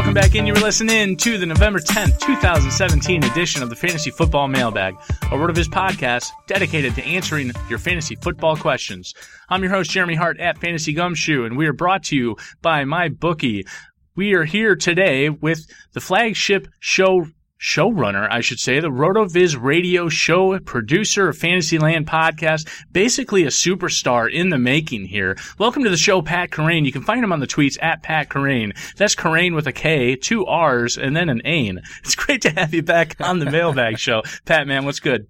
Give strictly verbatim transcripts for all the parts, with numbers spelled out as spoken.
Welcome back in. You were listening to the November tenth, twenty seventeen edition of the Fantasy Football Mailbag, a Word of His podcast dedicated to answering your fantasy football questions. I'm your host, Jeremy Hart at Fantasy Gumshoe, and we are brought to you by MyBookie. We are here today with the flagship show showrunner, I should say, the RotoViz radio show producer of Fantasyland podcast, basically a superstar in the making here. Welcome to the show, Pat Kerrane. You can find him on the tweets at Pat Kerrane. That's Kerrane with a K, two R's, and then an Ain. It's great to have you back on the Mailbag Show. Pat, man, what's good?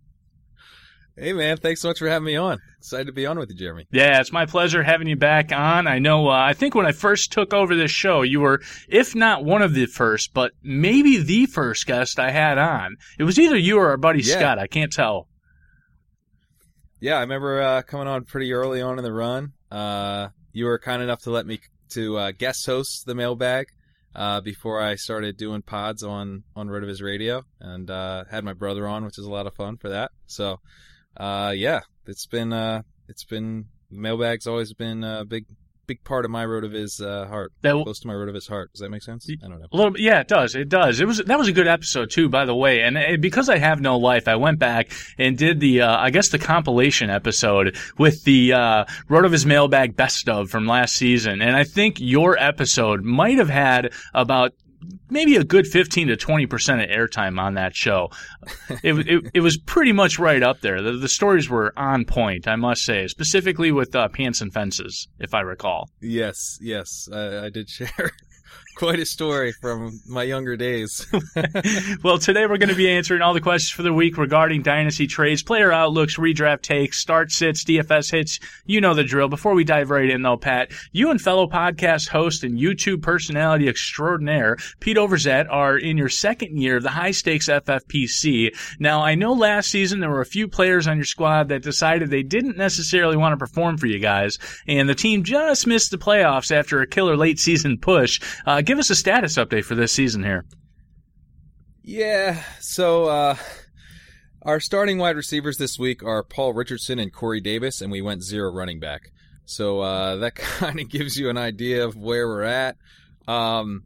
Hey, man, thanks so much for having me on. Excited to be on with you, Jeremy. Yeah, it's my pleasure having you back on. I know, uh, I think when I first took over this show, you were, if not one of the first, but maybe the first guest I had on. It was either you or our buddy yeah. Scott. I can't tell. Yeah, I remember uh, coming on pretty early on in the run. Uh, you were kind enough to let me to uh, guest host the Mailbag uh, before I started doing pods on, on RotoViz Radio, and uh, had my brother on, which is a lot of fun for that. So, Uh, yeah, it's been, uh, it's been, Mailbag's always been a big, big part of my RotoViz, uh, heart. That, Close to my RotoViz heart. Does that make sense? I don't know. A little bit, yeah, it does. It does. It was, that was a good episode too, by the way. And it, because I have no life, I went back and did the, uh, I guess the compilation episode with the, uh, RotoViz Mailbag best of from last season. And I think your episode might have had about maybe a good fifteen to twenty percent of airtime on that show. It, it, it was pretty much right up there. The, the stories were on point, I must say, specifically with uh, Pants and Fences, if I recall. Yes, yes, I, I did share quite a story from my younger days. Well, today we're going to be answering all the questions for the week regarding dynasty trades, player outlooks, redraft takes, start sits, D F S hits. You know the drill. Before we dive right in, though, Pat, you and fellow podcast host and YouTube personality extraordinaire Pete Overzet are in your second year of the high-stakes F F P C. Now, I know last season there were a few players on your squad that decided they didn't necessarily want to perform for you guys, and the team just missed the playoffs after a killer late-season push. Uh, give us a status update for this season here. Yeah, so uh, our starting wide receivers this week are Paul Richardson and Corey Davis, and we went zero running back. So uh, that kind of gives you an idea of where we're at. Um,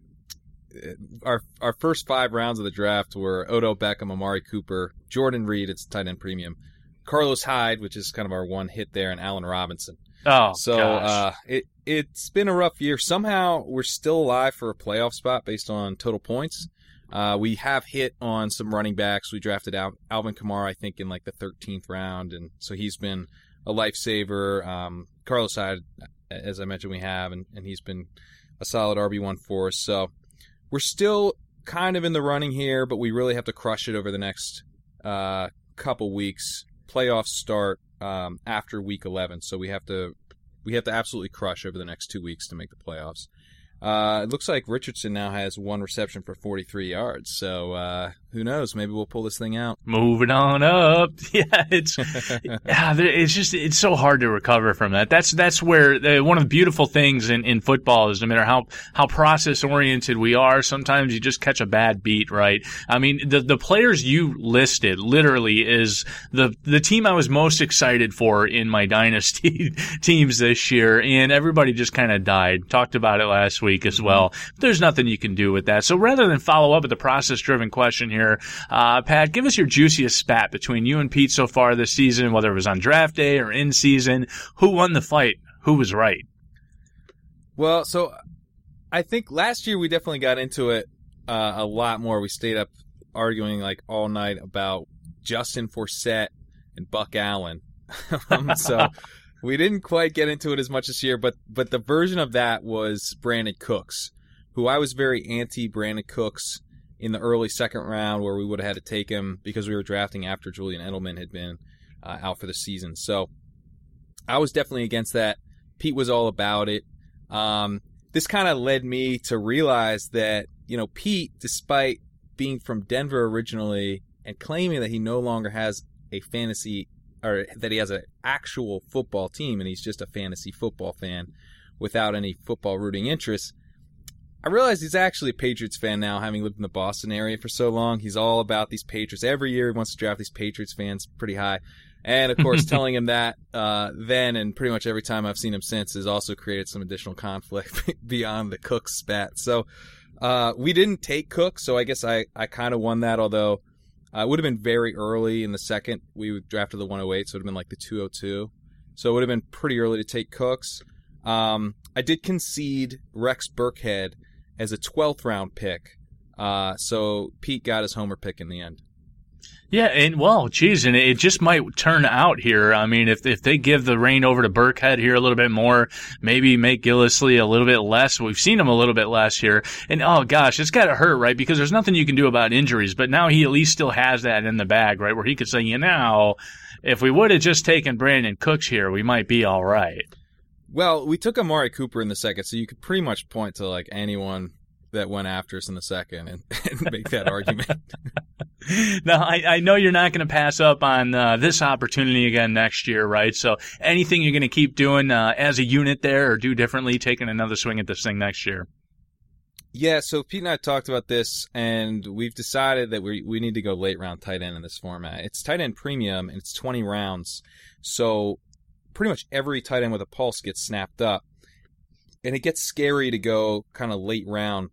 our our first five rounds of the draft were Odell Beckham, Amari Cooper, Jordan Reed, it's tight end premium, Carlos Hyde, which is kind of our one hit there, and Allen Robinson. Oh, so gosh. uh, it it's been a rough year. Somehow we're still alive for a playoff spot based on total points. Uh, we have hit on some running backs. We drafted Al- Alvin Kamara, I think, in like the thirteenth round, and so he's been a lifesaver. Um, Carlos Hyde, as I mentioned, we have, and, and he's been a solid R B one for us. So we're still kind of in the running here, but we really have to crush it over the next uh, couple weeks. Playoffs start um, after week eleven, so we have to we have to absolutely crush over the next two weeks to make the playoffs. Uh, it looks like Richardson now has one reception for forty-three yards, so uh, who knows? Maybe we'll pull this thing out. Moving on up. Yeah, it's yeah, it's just it's so hard to recover from that. That's that's where uh, one of the beautiful things in, in football is no matter how, how process oriented we are, sometimes you just catch a bad beat, right? I mean, the the players you listed literally is the the team I was most excited for in my dynasty teams this year, and everybody just kind of died. Talked about it last week. Week as well. There's nothing you can do with that. So rather than follow up with the process-driven question here, uh, Pat, give us your juiciest spat between you and Pete so far this season, whether it was on draft day or in season. Who won the fight? Who was right? Well, so I think last year we definitely got into it uh, a lot more. We stayed up arguing like all night about Justin Forsett and Buck Allen. um, so we didn't quite get into it as much this year, but but the version of that was Brandon Cooks, who I was very anti-Brandon Cooks in the early second round, where we would have had to take him because we were drafting after Julian Edelman had been uh, out for the season. So I was definitely against that. Pete was all about it. Um, this kind of led me to realize that, you know, Pete, despite being from Denver originally and claiming that he no longer has a fantasy or that he has an actual football team and he's just a fantasy football fan without any football rooting interests, I realized he's actually a Patriots fan now, having lived in the Boston area for so long. He's all about these Patriots. Every year he wants to draft these Patriots fans pretty high. And, of course, telling him that uh, then and pretty much every time I've seen him since has also created some additional conflict beyond the Cook spat. So Uh, we didn't take Cook, so I guess I, I kind of won that, although uh, it would have been very early in the second. We drafted the one oh eight, so it would have been like the two oh two. So it would have been pretty early to take Cooks. Um, I did concede Rex Burkhead as a twelfth round pick. Uh, so Pete got his homer pick in the end. Yeah, and well, geez, and it just might turn out here. I mean, if if they give the reign over to Burkhead here a little bit more, maybe make Gillislee a little bit less. We've seen him a little bit less here. And oh gosh, it's gotta hurt, right? Because there's nothing you can do about injuries, but now he at least still has that in the bag, right? Where he could say, you know, if we would have just taken Brandon Cooks here, we might be all right. Well, we took Amari Cooper in the second, so you could pretty much point to like anyone that went after us in the second and, and make that argument. Now, I, I know you're not going to pass up on uh, this opportunity again next year, right? So anything you're going to keep doing uh, as a unit there or do differently, taking another swing at this thing next year? Yeah, so Pete and I talked about this, and we've decided that we we need to go late round tight end in this format. It's tight end premium, and it's twenty rounds. So pretty much every tight end with a pulse gets snapped up. And it gets scary to go kind of late round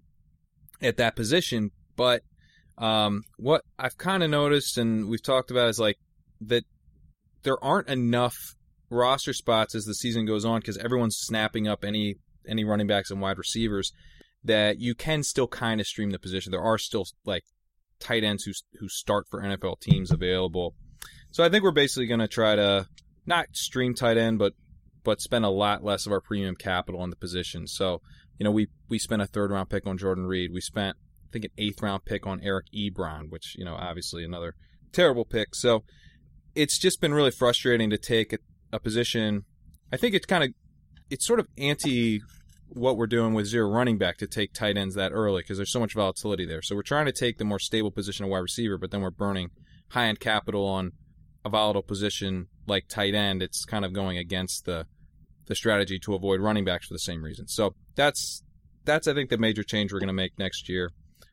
at that position, but um, what I've kind of noticed and we've talked about is like that there aren't enough roster spots as the season goes on because everyone's snapping up any any running backs and wide receivers that you can still kind of stream the position. There are still like tight ends who who start for N F L teams available. So I think we're basically going to try to not stream tight end, but but spend a lot less of our premium capital on the position. So, you know, we, we spent a third round pick on Jordan Reed. We spent, I think, an eighth round pick on Eric Ebron, which, you know, obviously another terrible pick. So it's just been really frustrating to take a, a position. I think it's kind of, it's sort of anti what we're doing with zero running back to take tight ends that early because there's so much volatility there. So we're trying to take the more stable position of wide receiver, but then we're burning high end capital on a volatile position like tight end. It's kind of going against the the strategy to avoid running backs for the same reason. So that's that's I think the major change we're going to make next year.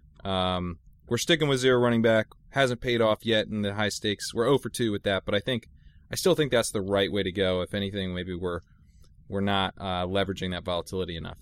Um, we're sticking with zero running back. Hasn't paid off yet in the high stakes. We're oh for two with that, but I think I still think that's the right way to go. If anything, maybe we're we're not uh, leveraging that volatility enough.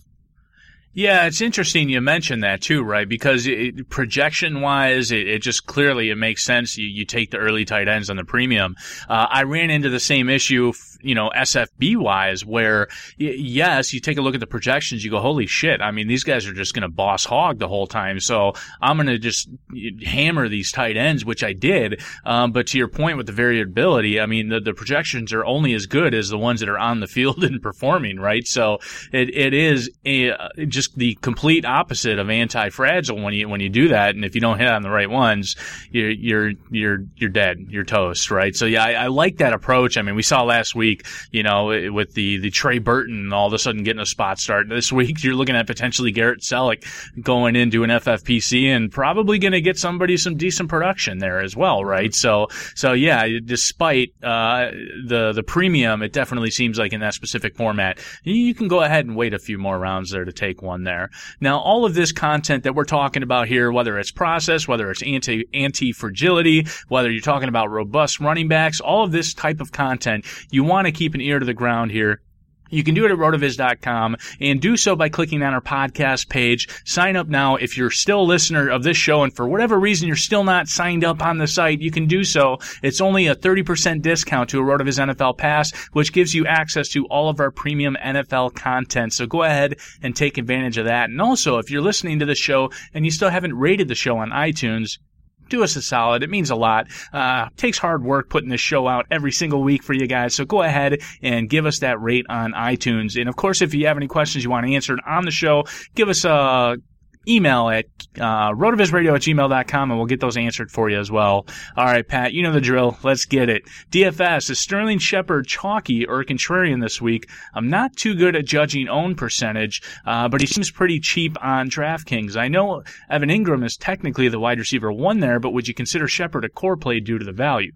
Yeah, it's interesting you mentioned that too, right? Because it, projection-wise, it, it just clearly it makes sense. You, you take the early tight ends on the premium. Uh, I ran into the same issue, you know, S F B-wise, where y- yes, you take a look at the projections, you go, holy shit! I mean, these guys are just going to boss hog the whole time. So I'm going to just hammer these tight ends, which I did. Um, but to your point with the variability, I mean, the, the projections are only as good as the ones that are on the field and performing, right? So it it is a, just the complete opposite of anti-fragile when you when you do that, and if you don't hit on the right ones, you're you're you're you're dead, you're toast, right? So yeah, I, I like that approach. I mean, we saw last week, you know, with the the Trey Burton all of a sudden getting a spot start. This week, you're looking at potentially Garrett Selleck going into an F F P C and probably going to get somebody some decent production there as well, right? So so yeah, despite uh, the the premium, it definitely seems like in that specific format, you can go ahead and wait a few more rounds there to take one there. Now, all of this content that we're talking about here, whether it's process, whether it's anti, anti-fragility, whether you're talking about robust running backs, all of this type of content, you want to keep an ear to the ground here. You can do it at rotoviz dot com and do so by clicking on our podcast page. Sign up now. If you're still a listener of this show and for whatever reason you're still not signed up on the site, you can do so. It's only a thirty percent discount to a RotoViz N F L Pass, which gives you access to all of our premium N F L content. So go ahead and take advantage of that. And also, if you're listening to the show and you still haven't rated the show on iTunes, do us a solid. It means a lot. Uh, takes hard work putting this show out every single week for you guys. So go ahead and give us that rate on iTunes. And of course, if you have any questions you want answered on the show, give us a email at uh, rotovizradio at gmail dot com and we'll get those answered for you as well. All right, Pat, you know the drill. Let's get it. D F S, is Sterling Shepard chalky or contrarian this week? I'm not too good at judging own percentage, uh, but he seems pretty cheap on DraftKings. I know Evan Ingram is technically the wide receiver one there, but would you consider Shepard a core play due to the value?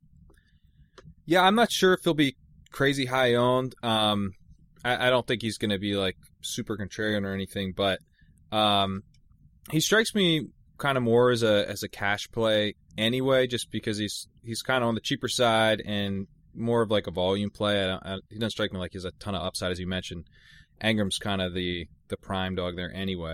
Yeah, I'm not sure if he'll be crazy high owned. Um, I, I don't think he's going to be like super contrarian or anything, but Um, he strikes me kind of more as a as a cash play anyway, just because he's he's kind of on the cheaper side and more of like a volume play. I don't, I, he doesn't strike me like he has a ton of upside, as you mentioned. Ingram's kind of the the prime dog there anyway.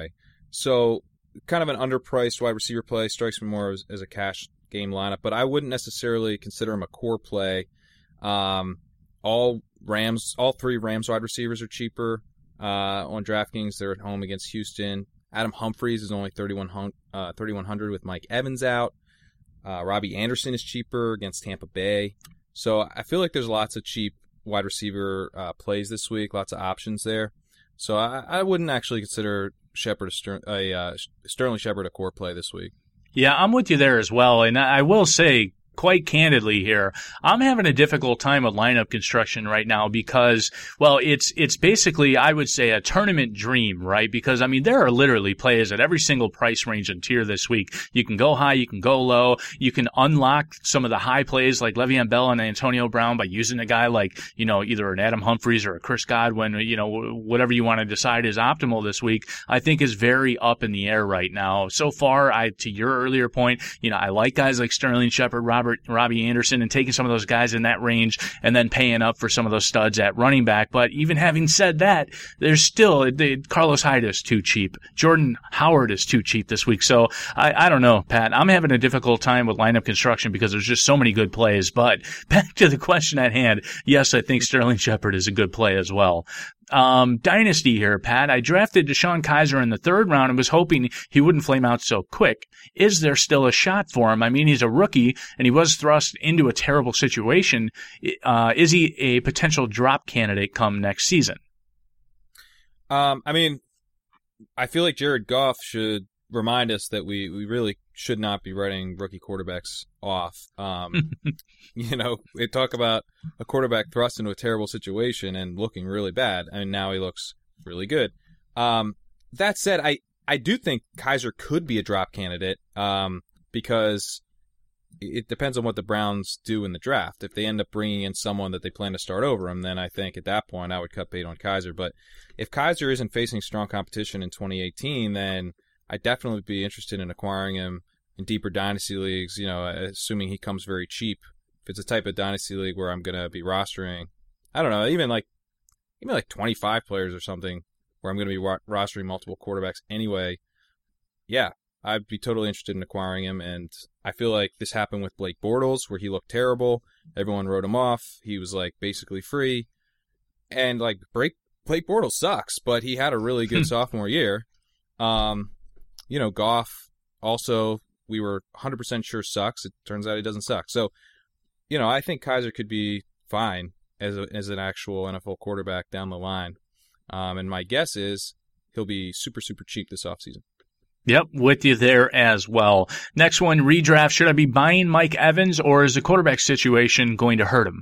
So kind of an underpriced wide receiver play strikes me more as, as a cash game lineup, but I wouldn't necessarily consider him a core play. Um, all Rams, all three Rams wide receivers are cheaper uh, on DraftKings. They're at home against Houston. Adam Humphries is only thirty-one hundred with Mike Evans out. Uh, Robbie Anderson is cheaper against Tampa Bay. So I feel like there's lots of cheap wide receiver uh, plays this week, lots of options there. So I, I wouldn't actually consider Shepard a, Ster- a uh, Sterling Shepard a core play this week. Yeah, I'm with you there as well. And I will say, quite candidly here, I'm having a difficult time with lineup construction right now because, well, it's it's basically, I would say, a tournament dream, right? Because, I mean, there are literally plays at every single price range and tier this week. You can go high, you can go low, you can unlock some of the high plays like Le'Veon Bell and Antonio Brown by using a guy like, you know, either an Adam Humphries or a Chris Godwin, you know, whatever you want to decide is optimal this week, I think is very up in the air right now. So far, I to your earlier point, you know, I like guys like Sterling Shepard, Robert Robbie Anderson, and taking some of those guys in that range and then paying up for some of those studs at running back. But even having said that, there's still the, Carlos Hyde is too cheap. Jordan Howard is too cheap this week. So I, I don't know, Pat. I'm having a difficult time with lineup construction because there's just so many good plays. But back to the question at hand, yes, I think Sterling Shepard is a good play as well. Um, dynasty here, Pat. I drafted DeShone Kizer in the third round and was hoping he wouldn't flame out so quick. Is there still a shot for him? I mean, he's a rookie and he was thrust into a terrible situation. Uh, is he a potential drop candidate come next season? Um, I mean, I feel like Jared Goff should remind us that we, we really should not be writing rookie quarterbacks off. Um, you know, they talk about a quarterback thrust into a terrible situation and looking really bad, and now he looks really good. Um, that said, I, I do think Kizer could be a drop candidate um, because it depends on what the Browns do in the draft. If they end up bringing in someone that they plan to start over him, then I think at that point I would cut bait on Kizer. But if Kizer isn't facing strong competition in twenty eighteen, then I'd definitely be interested in acquiring him in deeper dynasty leagues, you know, assuming he comes very cheap. If it's a type of dynasty league where I'm going to be rostering, I don't know, even like even like twenty-five players or something where I'm going to be wa- rostering multiple quarterbacks anyway, yeah, I'd be totally interested in acquiring him. And I feel like this happened with Blake Bortles where he looked terrible. Everyone wrote him off. He was like basically free. And like Blake, Blake Bortles sucks, but he had a really good sophomore year. Um, you know, Goff also, we were one hundred percent sure sucks. It turns out he doesn't suck. So, you know, I think Kizer could be fine as a, as an actual N F L quarterback down the line. Um, and my guess is he'll be super, super cheap this offseason. Yep, with you there as well. Next one, redraft. Should I be buying Mike Evans, or is the quarterback situation going to hurt him?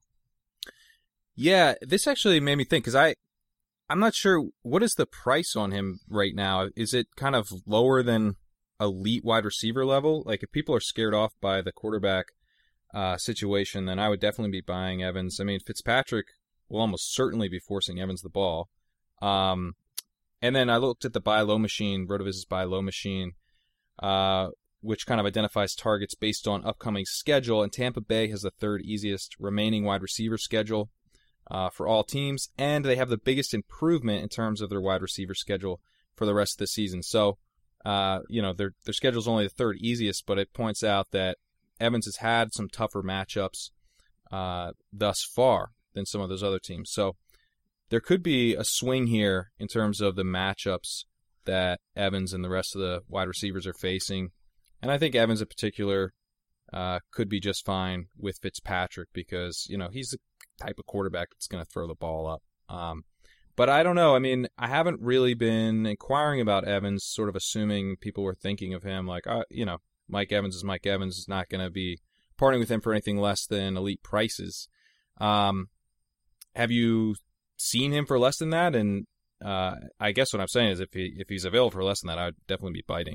Yeah, this actually made me think, because I, I'm not sure, what is the price on him right now? Is it kind of lower than elite wide receiver level? Like, if people are scared off by the quarterback uh, situation, then I would definitely be buying Evans. I mean, Fitzpatrick will almost certainly be forcing Evans the ball. Um, and then I looked at the buy low machine, RotoViz's buy low machine, uh, which kind of identifies targets based on upcoming schedule. And Tampa Bay has the third easiest remaining wide receiver schedule uh, for all teams. And they have the biggest improvement in terms of their wide receiver schedule for the rest of the season. So, uh, you know, their their schedule is only the third easiest, but it points out that Evans has had some tougher matchups uh, thus far than some of those other teams. So there could be a swing here in terms of the matchups that Evans and the rest of the wide receivers are facing. And I think Evans in particular uh, could be just fine with Fitzpatrick because, you know, he's the type of quarterback that's going to throw the ball up. Um, but I don't know. I mean, I haven't really been inquiring about Evans, sort of assuming people were thinking of him like, uh, you know, Mike Evans is Mike Evans, is not going to be partnering with him for anything less than elite prices. Um, have you seen him for less than that? And uh, I guess what I'm saying is if he if he's available for less than that, I would definitely be biting.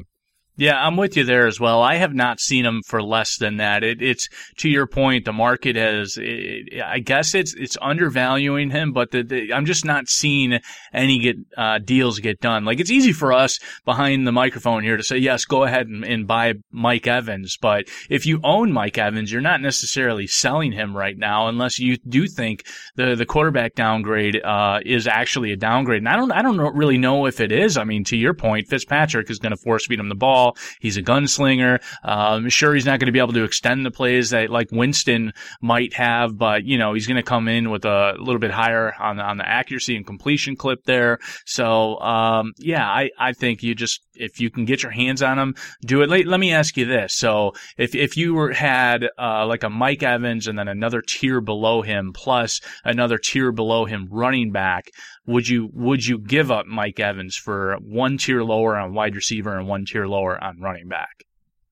Yeah, I'm with you there as well. I have not seen him for less than that. It, it's to your point. The market has, it, I guess it's it's undervaluing him, but the, the, I'm just not seeing any get uh, deals get done. Like it's easy for us behind the microphone here to say yes, go ahead and, and buy Mike Evans. But if you own Mike Evans, you're not necessarily selling him right now unless you do think the the quarterback downgrade uh, is actually a downgrade. And I don't I don't know, really know if it is. I mean, to your point, Fitzpatrick is going to force feed him the ball. He's a gunslinger. Um, sure, he's not going to be able to extend the plays that like Winston might have, but you know he's going to come in with a little bit higher on on the accuracy and completion clip there. So um, yeah, I, I think you just if you can get your hands on him, do it. Let, let me ask you this: so if if you were had uh, like a Mike Evans and then another tier below him plus another tier below him running back, would you would you give up Mike Evans for one tier lower on wide receiver and one tier lower on running back?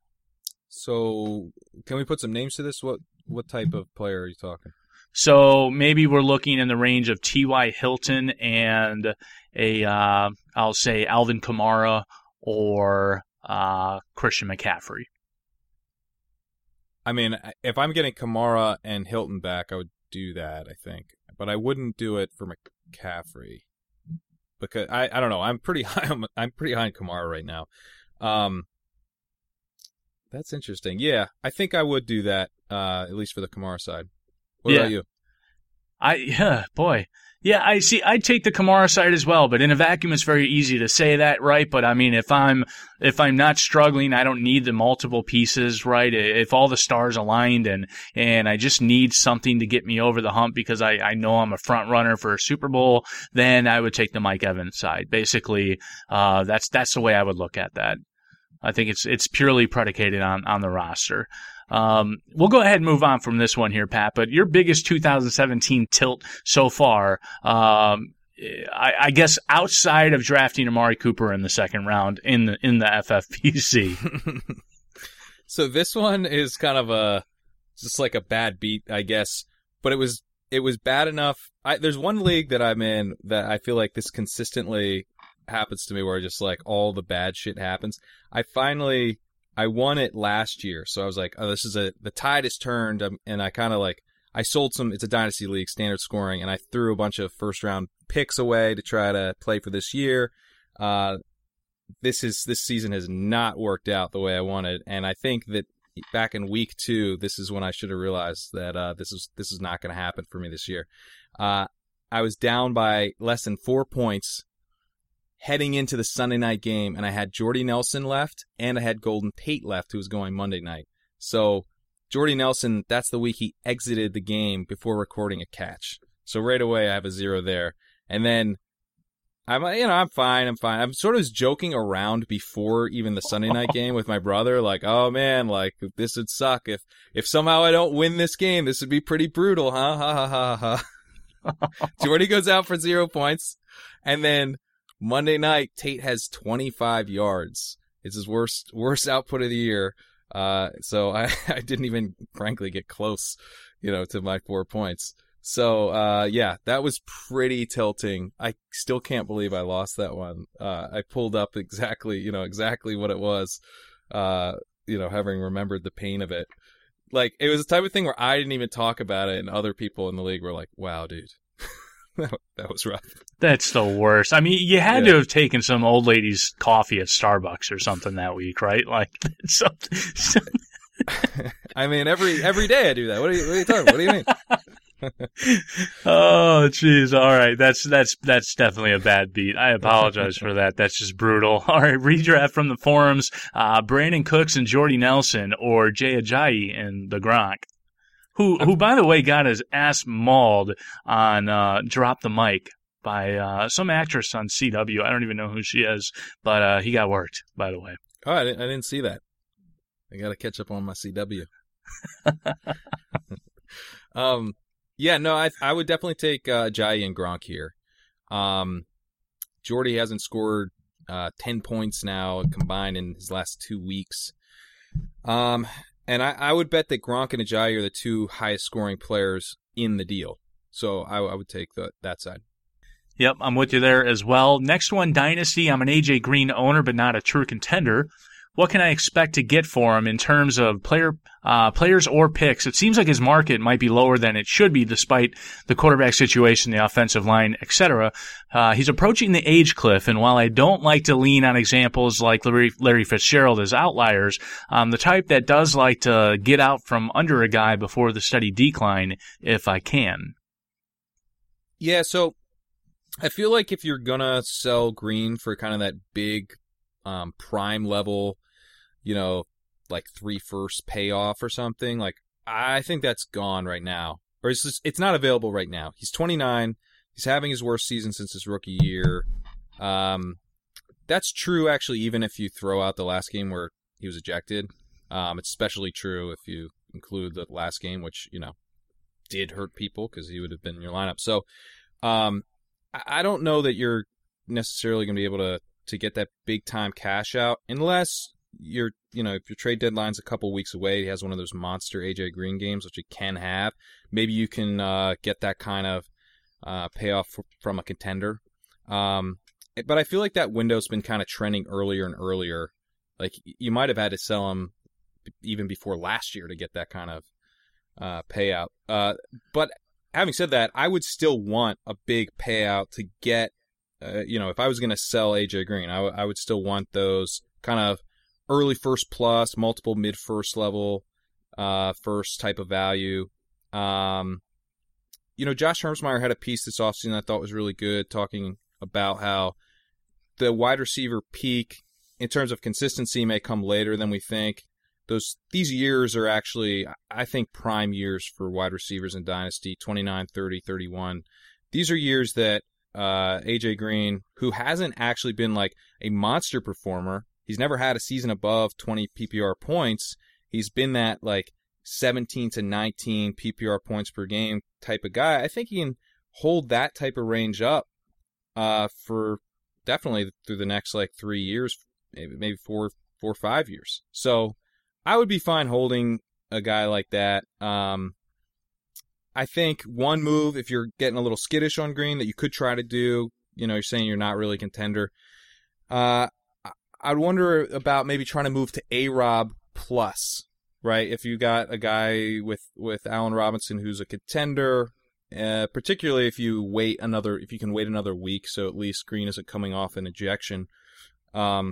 So can we put some names to this? What what type of player are you talking? So maybe we're looking in the range of T Y. Hilton and a uh, I'll say Alvin Kamara or uh, Christian McCaffrey. I mean, if I'm getting Kamara and Hilton back, I would do that, I think. But I wouldn't do it for McCaffrey. Because I, I don't know, I'm pretty high on I'm pretty high on Kamara right now. Um That's interesting. Yeah, I think I would do that, uh, at least for the Kamara side. What yeah. about you? I yeah, boy. Yeah, I see. I'd take the Kamara side as well, but in a vacuum, it's very easy to say that, right? But I mean, if I'm if I'm not struggling, I don't need the multiple pieces, right? If all the stars aligned and and I just need something to get me over the hump because I, I know I'm a front runner for a Super Bowl, then I would take the Mike Evans side. Basically, uh, that's that's the way I would look at that. I think it's it's purely predicated on on the roster. Um, we'll go ahead and move on from this one here, Pat, but your biggest two thousand seventeen tilt so far, um, I, I guess outside of drafting Amari Cooper in the second round in the, in the F F P C. So this one is kind of a, just like a bad beat, I guess, but it was, it was bad enough. I, there's one league that I'm in that I feel like this consistently happens to me where just like all the bad shit happens. I finally, I won it last year, so I was like, oh, this is a, the tide has turned, um, and I kind of like, I sold some, it's a dynasty league, standard scoring, and I threw a bunch of first round picks away to try to play for this year. Uh, this is, this season has not worked out the way I wanted, and I think that back in week two, this is when I should have realized that, uh, this is, this is not going to happen for me this year. Uh, I was down by less than four points heading into the Sunday night game, and I had Jordy Nelson left, and I had Golden Tate left, who was going Monday night. So Jordy Nelson, that's the week he exited the game before recording a catch. So right away, I have a zero there. And then, I'm, you know, I'm fine, I'm fine. I'm sort of joking around before even the Sunday night game with my brother, like, oh man, like, this would suck. If, if somehow I don't win this game, this would be pretty brutal, huh? Ha ha ha ha. Jordy goes out for zero points, and then Monday night, Tate has twenty-five yards. It's his worst worst output of the year. Uh, so I, I didn't even, frankly, get close, you know, to my four points. So, uh, yeah, that was pretty tilting. I still can't believe I lost that one. Uh, I pulled up exactly, you know, exactly what it was, uh, you know, having remembered the pain of it. Like, it was the type of thing where I didn't even talk about it, and other people in the league were like, wow, dude. That was rough. That's the worst. I mean, you had yeah. to have taken some old lady's coffee at Starbucks or something that week, right? Like, something. something. I mean, every every day I do that. What are you, what are you talking about? What do you mean? Oh, jeez. All right. That's, that's, that's definitely a bad beat. I apologize for that. That's just brutal. All right. Redraft from the forums. Uh, Brandon Cooks and Jordy Nelson, or Jay Ajayi and the Gronk. Who, who, by the way, got his ass mauled on uh, Drop the Mic by uh, some actress on C W. I don't even know who she is, but uh, he got worked, by the way. Oh, I didn't, I didn't see that. I got to catch up on my C W. um, yeah, no, I I would definitely take uh, Ajayi and Gronk here. Um, Jordy hasn't scored uh, ten points now combined in his last two weeks. Um. And I, I would bet that Gronk and Ajayi are the two highest scoring players in the deal. So I, I would take the, that side. Yep, I'm with you there as well. Next one, Dynasty. I'm an A J Green owner, but not a true contender. what can I expect to get for him in terms of player uh, players or picks? It seems like his market might be lower than it should be, despite the quarterback situation, the offensive line, et cetera. Uh, he's approaching the age cliff, and while I don't like to lean on examples like Larry, Larry Fitzgerald as outliers, I'm the type that does like to get out from under a guy before the steady decline if I can. Yeah, so I feel like if you're going to sell Green for kind of that big um, prime level, you know, like three first payoff or something, like I think that's gone right now. Or it's just, it's not available right now. He's twenty-nine. He's having his worst season since his rookie year. Um, that's true, actually, even if you throw out the last game where he was ejected. Um, it's especially true if you include the last game, which, you know, did hurt people because he would have been in your lineup. So um, I don't know that you're necessarily going to be able to, to get that big-time cash out unless you're, you know, if your trade deadline's a couple weeks away, he has one of those monster A J Green games, which he can have. Maybe you can uh, get that kind of uh, payoff f- from a contender. Um, but I feel like that window's been kind of trending earlier and earlier. Like, you might have had to sell him even before last year to get that kind of uh, payout. Uh, but having said that, I would still want a big payout to get, uh, you know, if I was going to sell A J Green, I, w- I would still want those kind of early first plus, multiple mid first level, uh, first type of value. Um, you know, Josh Hermsmeyer had a piece this offseason I thought was really good, talking about how the wide receiver peak in terms of consistency may come later than we think. Those these years are actually, I think, prime years for wide receivers in Dynasty, twenty-nine, thirty, thirty-one. These are years that uh, A J Green, who hasn't actually been like a monster performer, he's never had a season above twenty P P R points. He's been that like seventeen to nineteen P P R points per game type of guy. I think he can hold that type of range up uh, for definitely through the next like three years, maybe maybe four, four or five years. So I would be fine holding a guy like that. Um, I think one move, if you're getting a little skittish on Green, that you could try to do, you know, you're saying you're not really a contender. Uh, I'd wonder about maybe trying to move to A-Rob plus, right? If you got a guy with, with Allen Robinson who's a contender, uh, particularly if you wait another, if you can wait another week, so at least Green isn't coming off an ejection, um,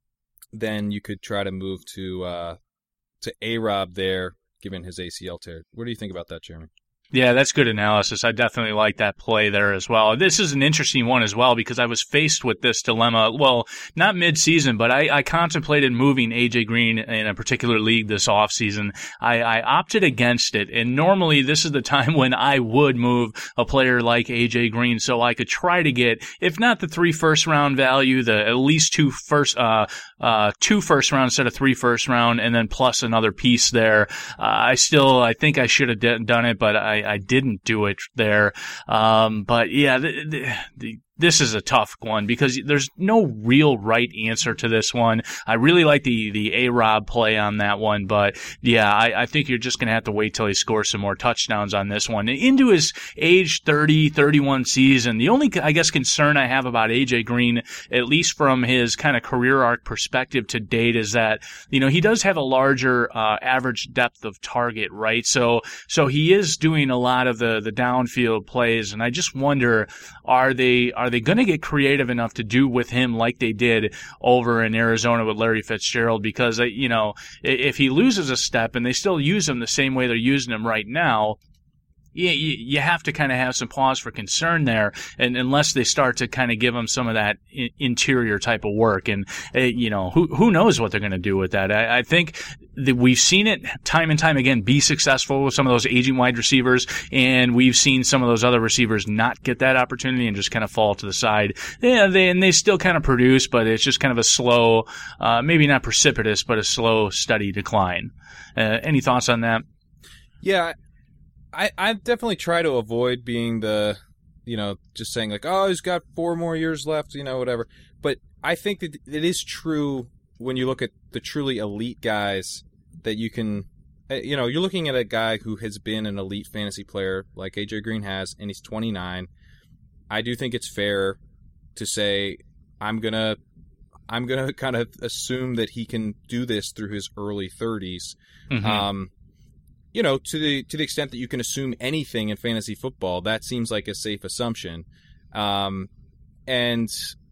then you could try to move to uh, to A-Rob there, given his A C L tear. What do you think about that, Jeremy? Yeah, that's good analysis. I definitely like that play there as well. This is an interesting one as well because I was faced with this dilemma. Well, not mid-season, but I, I contemplated moving A J Green in a particular league this offseason. I, I opted against it, and normally this is the time when I would move a player like A J Green so I could try to get, if not the three first-round value, the at least two first, uh, uh, two first-round instead of three first-round, and then plus another piece there. Uh, I still, I think I should have d- done it, but I I didn't do it there. Um, but yeah, the, the, the, this is a tough one because there's no real right answer to this one. I really like the, the A-Rob play on that one, but yeah, I, I think you're just going to have to wait till he scores some more touchdowns on this one. Into his age thirty, thirty-one season, the only, I guess, concern I have about A J Green, at least from his kind of career arc perspective to date, is that, you know, he does have a larger uh, average depth of target, right? So, so he is doing a lot of the, the downfield plays, and I just wonder, are they, are they going to get creative enough to do with him like they did over in Arizona with Larry Fitzgerald? Because, you know, if he loses a step and they still use him the same way they're using him right now, you, you have to kind of have some pause for concern there, and unless they start to kind of give him some of that in, interior type of work, and uh, you know, who who knows what they're going to do with that. I, I think that we've seen it time and time again be successful with some of those aging wide receivers, and we've seen some of those other receivers not get that opportunity and just kind of fall to the side. Yeah, they and they still kind of produce, but it's just kind of a slow, uh, maybe not precipitous, but a slow, steady decline. Uh, any thoughts on that? Yeah. I, I definitely try to avoid being the, you know, just saying like, oh, he's got four more years left, you know, whatever. But I think that it is true when you look at the truly elite guys that you can, you know, you're looking at a guy who has been an elite fantasy player like A J Green has, and he's twenty-nine. I do think it's fair to say I'm going to, I'm going to kind of assume that he can do this through his early thirties. Mm-hmm. Um, you know, to the to the extent that you can assume anything in fantasy football, that seems like a safe assumption. Um, and,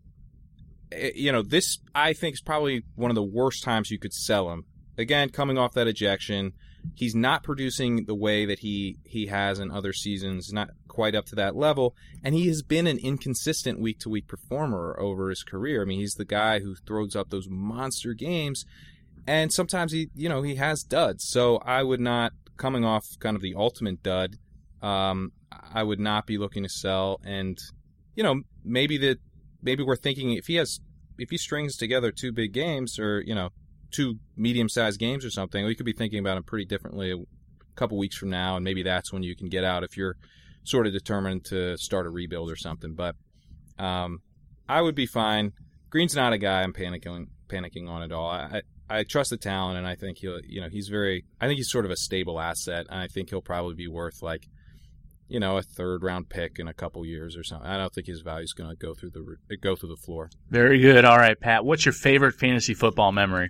you know, this, I think, is probably one of the worst times you could sell him. Again, coming off that ejection, he's not producing the way that he, he has in other seasons, not quite up to that level, and he has been an inconsistent week-to-week performer over his career. I mean, he's the guy who throws up those monster games, and sometimes he, you know, he has duds. So I would not, coming off kind of the ultimate dud, um, I would not be looking to sell. And, you know, maybe that maybe we're thinking if he has, if he strings together two big games, or, you know, two medium-sized games or something, we could be thinking about him pretty differently a couple weeks from now, and maybe that's when you can get out if you're sort of determined to start a rebuild or something. But um, I would be fine. Green's not a guy I'm panicking panicking on at all. I, I trust the talent, and I think he'll, you know, he's very, I think he's sort of a stable asset, and I think he'll probably be worth, like, you know, a third round pick in a couple years or something. I don't think his value is going to go through the go through the floor. Very good. All right, Pat, what's your favorite fantasy football memory?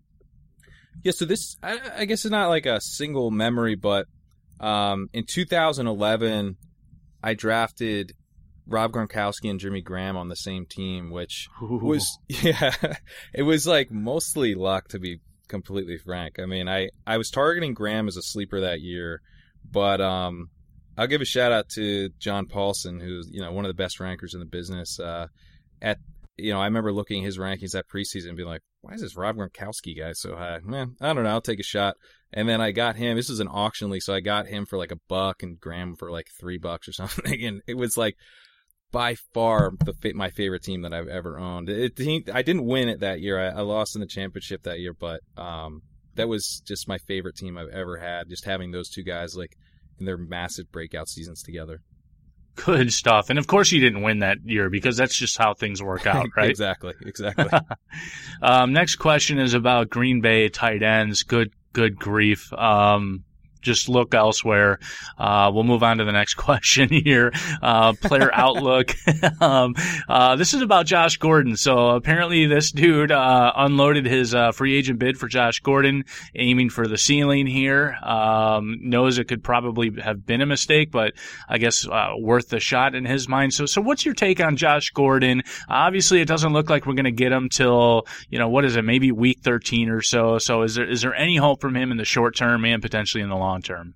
Yeah, so this, I, I guess it's not like a single memory, but um, in two thousand eleven, I drafted Rob Gronkowski and Jimmy Graham on the same team, which Ooh. was, yeah, it was like mostly luck, to be completely frank. I mean, I, I was targeting Graham as a sleeper that year, but um, I'll give a shout out to John Paulson, who's, you know, one of the best rankers in the business. Uh, at, you know, I remember looking at his rankings that preseason and being like, why is this Rob Gronkowski guy so high? Man, I don't know. I'll take a shot. And then I got him. This was an auction league, so I got him for like a buck and Graham for like three bucks or something. And it was like by far the my favorite team that I've ever owned. It, it, I didn't win it that year. I, I lost in the championship that year, but um, that was just my favorite team I've ever had. Just having those two guys like in their massive breakout seasons together. Good stuff. And of course you didn't win that year because that's just how things work out, right? Exactly. Exactly. um, next question is about Green Bay tight ends. Good, good grief. Um, just look elsewhere. Uh, we'll move on to the next question here. Uh, player outlook. um, uh, this is about Josh Gordon. So apparently this dude, uh, unloaded his, uh, free agent bid for Josh Gordon, aiming for the ceiling here. Um, knows it could probably have been a mistake, but I guess, uh, worth the shot in his mind. So, so what's your take on Josh Gordon? Obviously it doesn't look like we're going to get him till, you know, what is it? Maybe week thirteen or so. So is there, is there any hope from him in the short term and potentially in the long term?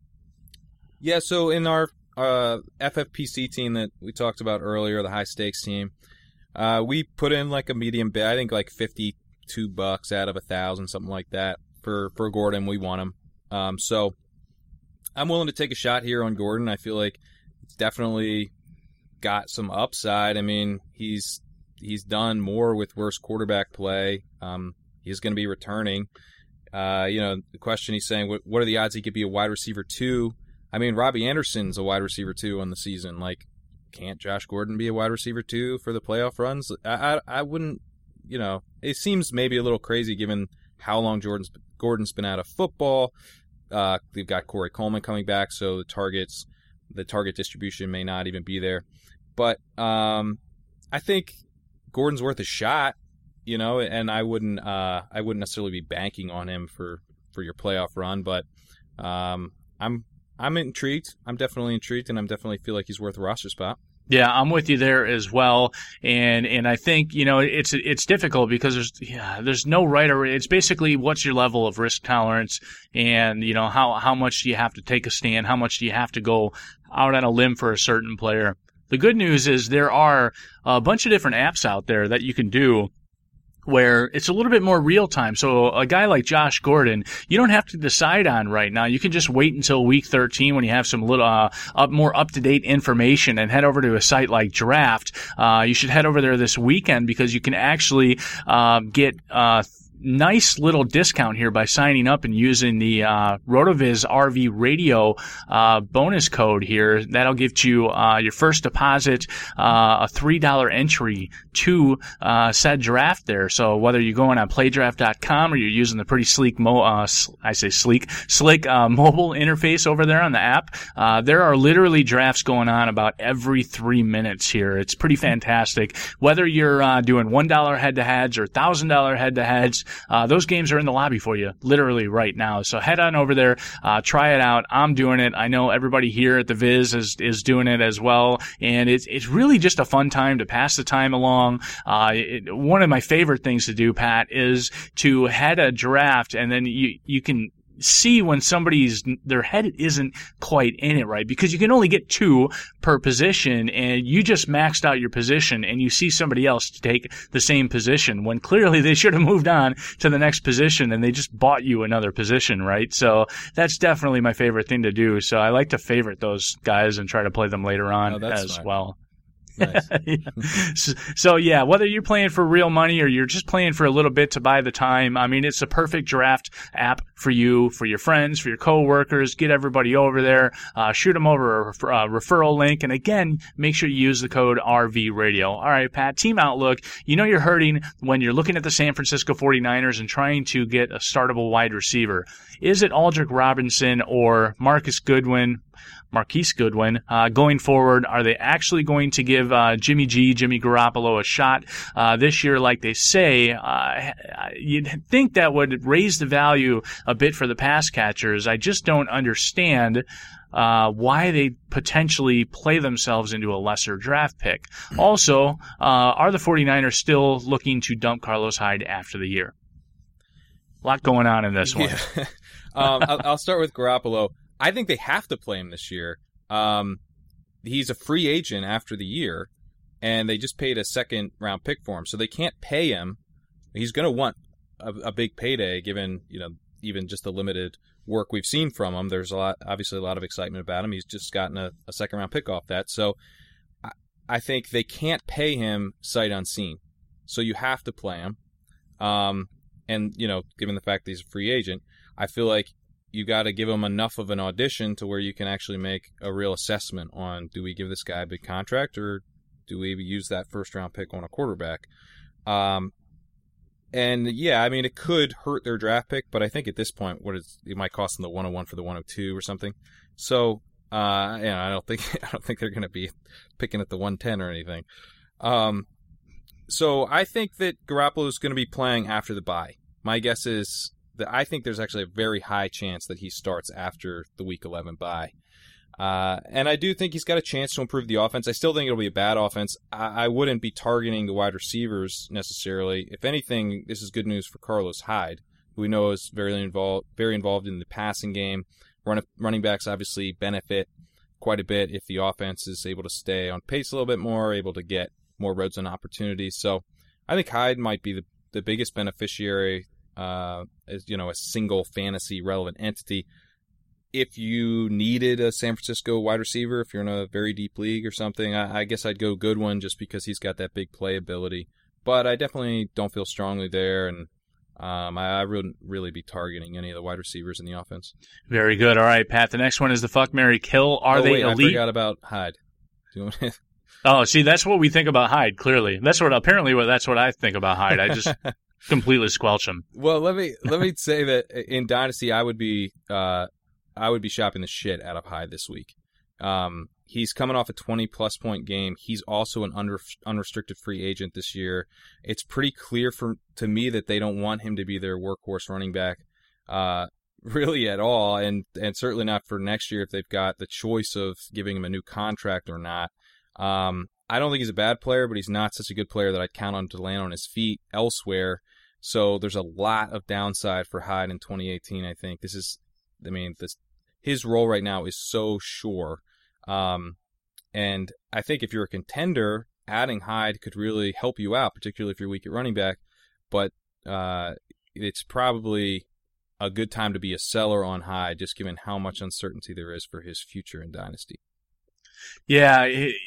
Yeah, so in our uh, F F P C team that we talked about earlier, the high stakes team, uh, we put in like a medium bid. I think like fifty-two bucks out of a thousand, something like that for for Gordon. We want him, um, so I'm willing to take a shot here on Gordon. I feel like it's definitely got some upside. I mean, he's he's done more with worse quarterback play. Um, he's going to be returning. Uh, you know, the question he's saying, what, what are the odds he could be a wide receiver two? I mean, Robbie Anderson's a wide receiver two on the season. Like, can't Josh Gordon be a wide receiver two for the playoff runs? I, I, I wouldn't, you know, it seems maybe a little crazy given how long Jordan's, Gordon's been out of football. Uh, they've got Corey Coleman coming back, so the targets, the target distribution may not even be there. But um, I think Gordon's worth a shot. You know, and I wouldn't, uh, I wouldn't necessarily be banking on him for, for your playoff run, but um, I'm, I'm intrigued. I'm definitely intrigued, and I'm definitely feel like he's worth a roster spot. Yeah, I'm with you there as well, and and I think you know it's it's difficult because there's yeah there's no right or it's basically what's your level of risk tolerance, and you know how how much do you have to take a stand, how much do you have to go out on a limb for a certain player. The good news is there are a bunch of different apps out there that you can do where it's a little bit more real time. So a guy like Josh Gordon, you don't have to decide on right now. You can just wait until week thirteen when you have some little uh, up, more up-to-date information and head over to a site like Draft. Uh, you should head over there this weekend because you can actually uh, get uh, nice little discount here by signing up and using the uh, RotoViz R V Radio uh, bonus code here. That'll get you uh, your first deposit, uh, a three dollar entry to uh, said draft there. So whether you're going on play draft dot com or you're using the pretty sleek, mo- uh, I say sleek, slick uh, mobile interface over there on the app, uh, there are literally drafts going on about every three minutes here. It's pretty fantastic. Whether you're uh, doing one dollar head-to-heads or one thousand dollars head-to-heads, uh, those games are in the lobby for you literally right now. So head on over there, uh, try it out. I'm doing it. I know everybody here at the Viz is, is doing it as well. And it's, it's really just a fun time to pass the time along. Uh, it, one of my favorite things to do, Pat, is to head a draft and then you, you can see when somebody's, their head isn't quite in it right, because you can only get two per position and you just maxed out your position and you see somebody else take the same position when clearly they should have moved on to the next position and they just bought you another position, right? So that's definitely my favorite thing to do. So I like to favorite those guys and try to play them later on oh, as fine. well. Nice. yeah. so, so yeah, whether you're playing for real money or you're just playing for a little bit to buy the time, I mean, it's a perfect draft app for you, for your friends, for your coworkers. Get everybody over there, uh, shoot them over a refer- uh, referral link, and again, make sure you use the code R V Radio. All right, Pat, team outlook. You know you're hurting when you're looking at the San Francisco forty-niners and trying to get a startable wide receiver. Is it Aldrick Robinson or Marcus Goodwin? Marquise Goodwin, uh, going forward, are they actually going to give uh, Jimmy G, Jimmy Garoppolo a shot uh, this year like they say? Uh, you'd think that would raise the value a bit for the pass catchers. I just don't understand uh, why they potentially play themselves into a lesser draft pick. Also, uh, are the forty-niners still looking to dump Carlos Hyde after the year? A lot going on in this one. Yeah. um, I'll, I'll start with Garoppolo. I think they have to play him this year. Um, he's a free agent after the year, and they just paid a second-round pick for him, so they can't pay him. He's going to want a, a big payday, given you know even just the limited work we've seen from him. There's a lot, obviously, a lot of excitement about him. He's just gotten a, a second-round pick off that, so I, I think they can't pay him sight unseen. So you have to play him, um, and you know, given the fact that he's a free agent, I feel like you got to give him enough of an audition to where you can actually make a real assessment on, do we give this guy a big contract or do we use that first round pick on a quarterback? Um, and yeah, I mean, it could hurt their draft pick, but I think at this point, what is, it might cost them the one oh one for the one oh two or something. So, uh, yeah, I don't think, I don't think they're going to be picking at the one ten or anything. Um, so I think that Garoppolo is going to be playing after the bye. My guess is, I think there's actually a very high chance that he starts after the Week eleven bye. Uh, and I do think he's got a chance to improve the offense. I still think it'll be a bad offense. I, I wouldn't be targeting the wide receivers necessarily. If anything, this is good news for Carlos Hyde, who we know is very involved, very involved in the passing game. Run, running backs obviously benefit quite a bit if the offense is able to stay on pace a little bit more, able to get more red zone opportunities. So I think Hyde might be the, the biggest beneficiary Uh, as you know, a single fantasy relevant entity. If you needed a San Francisco wide receiver, if you're in a very deep league or something, I, I guess I'd go Goodwin just because he's got that big playability. But I definitely don't feel strongly there, and um, I, I wouldn't really be targeting any of the wide receivers in the offense. Very good. All right, Pat. The next one is the fuck, marry, kill. Are oh, they wait, elite? I forgot about Hyde. Do you want to... Oh, see, that's what we think about Hyde. Clearly, that's what apparently what that's what I think about Hyde. I just. Completely squelch him. Well, let me let me say that in Dynasty, I would be uh, I would be shopping the shit out of Hyde this week. Um, he's coming off a twenty plus point game. He's also an under, unrestricted free agent this year. It's pretty clear for to me that they don't want him to be their workhorse running back, uh, really at all, and and certainly not for next year if they've got the choice of giving him a new contract or not. Um, I don't think he's a bad player, but he's not such a good player that I'd count on to land on his feet elsewhere. So there's a lot of downside for Hyde in twenty eighteen, I think. This is, I mean, this his role right now is so sure. Um, and I think if you're a contender, adding Hyde could really help you out, particularly if you're weak at running back. But uh, it's probably a good time to be a seller on Hyde, just given how much uncertainty there is for his future in Dynasty. Yeah, it,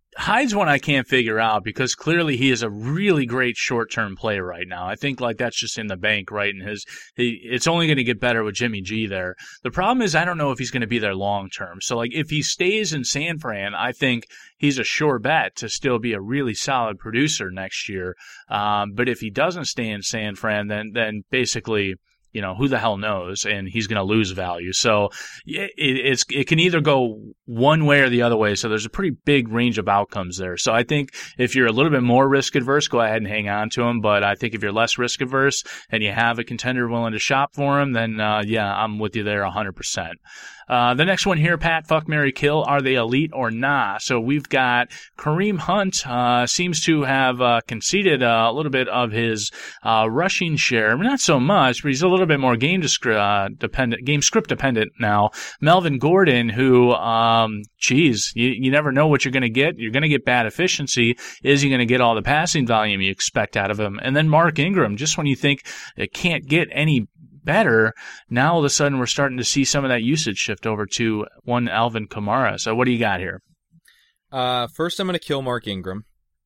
Hyde's one I can't figure out because clearly he is a really great short-term player right now. I think like that's just in the bank, right? And his, he, it's only going to get better with Jimmy G there. The problem is I don't know if he's going to be there long-term. So like if he stays in San Fran, I think he's a sure bet to still be a really solid producer next year. Um, but if he doesn't stay in San Fran, then then basically, you know, who the hell knows? And he's going to lose value. So it, it's it can either go one way or the other way. So there's a pretty big range of outcomes there. So I think if you're a little bit more risk adverse, go ahead and hang on to him. But I think if you're less risk adverse and you have a contender willing to shop for him, then uh, yeah, I'm with you there one hundred percent. Uh, the next one here, Pat, fuck, marry, kill. Are they elite or nah? So we've got Kareem Hunt uh, seems to have uh, conceded uh, a little bit of his uh, rushing share. Not so much, but he's a little bit more game uh, dependent, game script dependent now. Melvin Gordon, who, um, geez, you, you never know what you're going to get. You're going to get bad efficiency. Is he going to get all the passing volume you expect out of him? And then Mark Ingram, just when you think it can't get any better, now all of a sudden we're starting to see some of that usage shift over to one Alvin Kamara. So what do you got here? Uh, first, I'm going to kill Mark Ingram.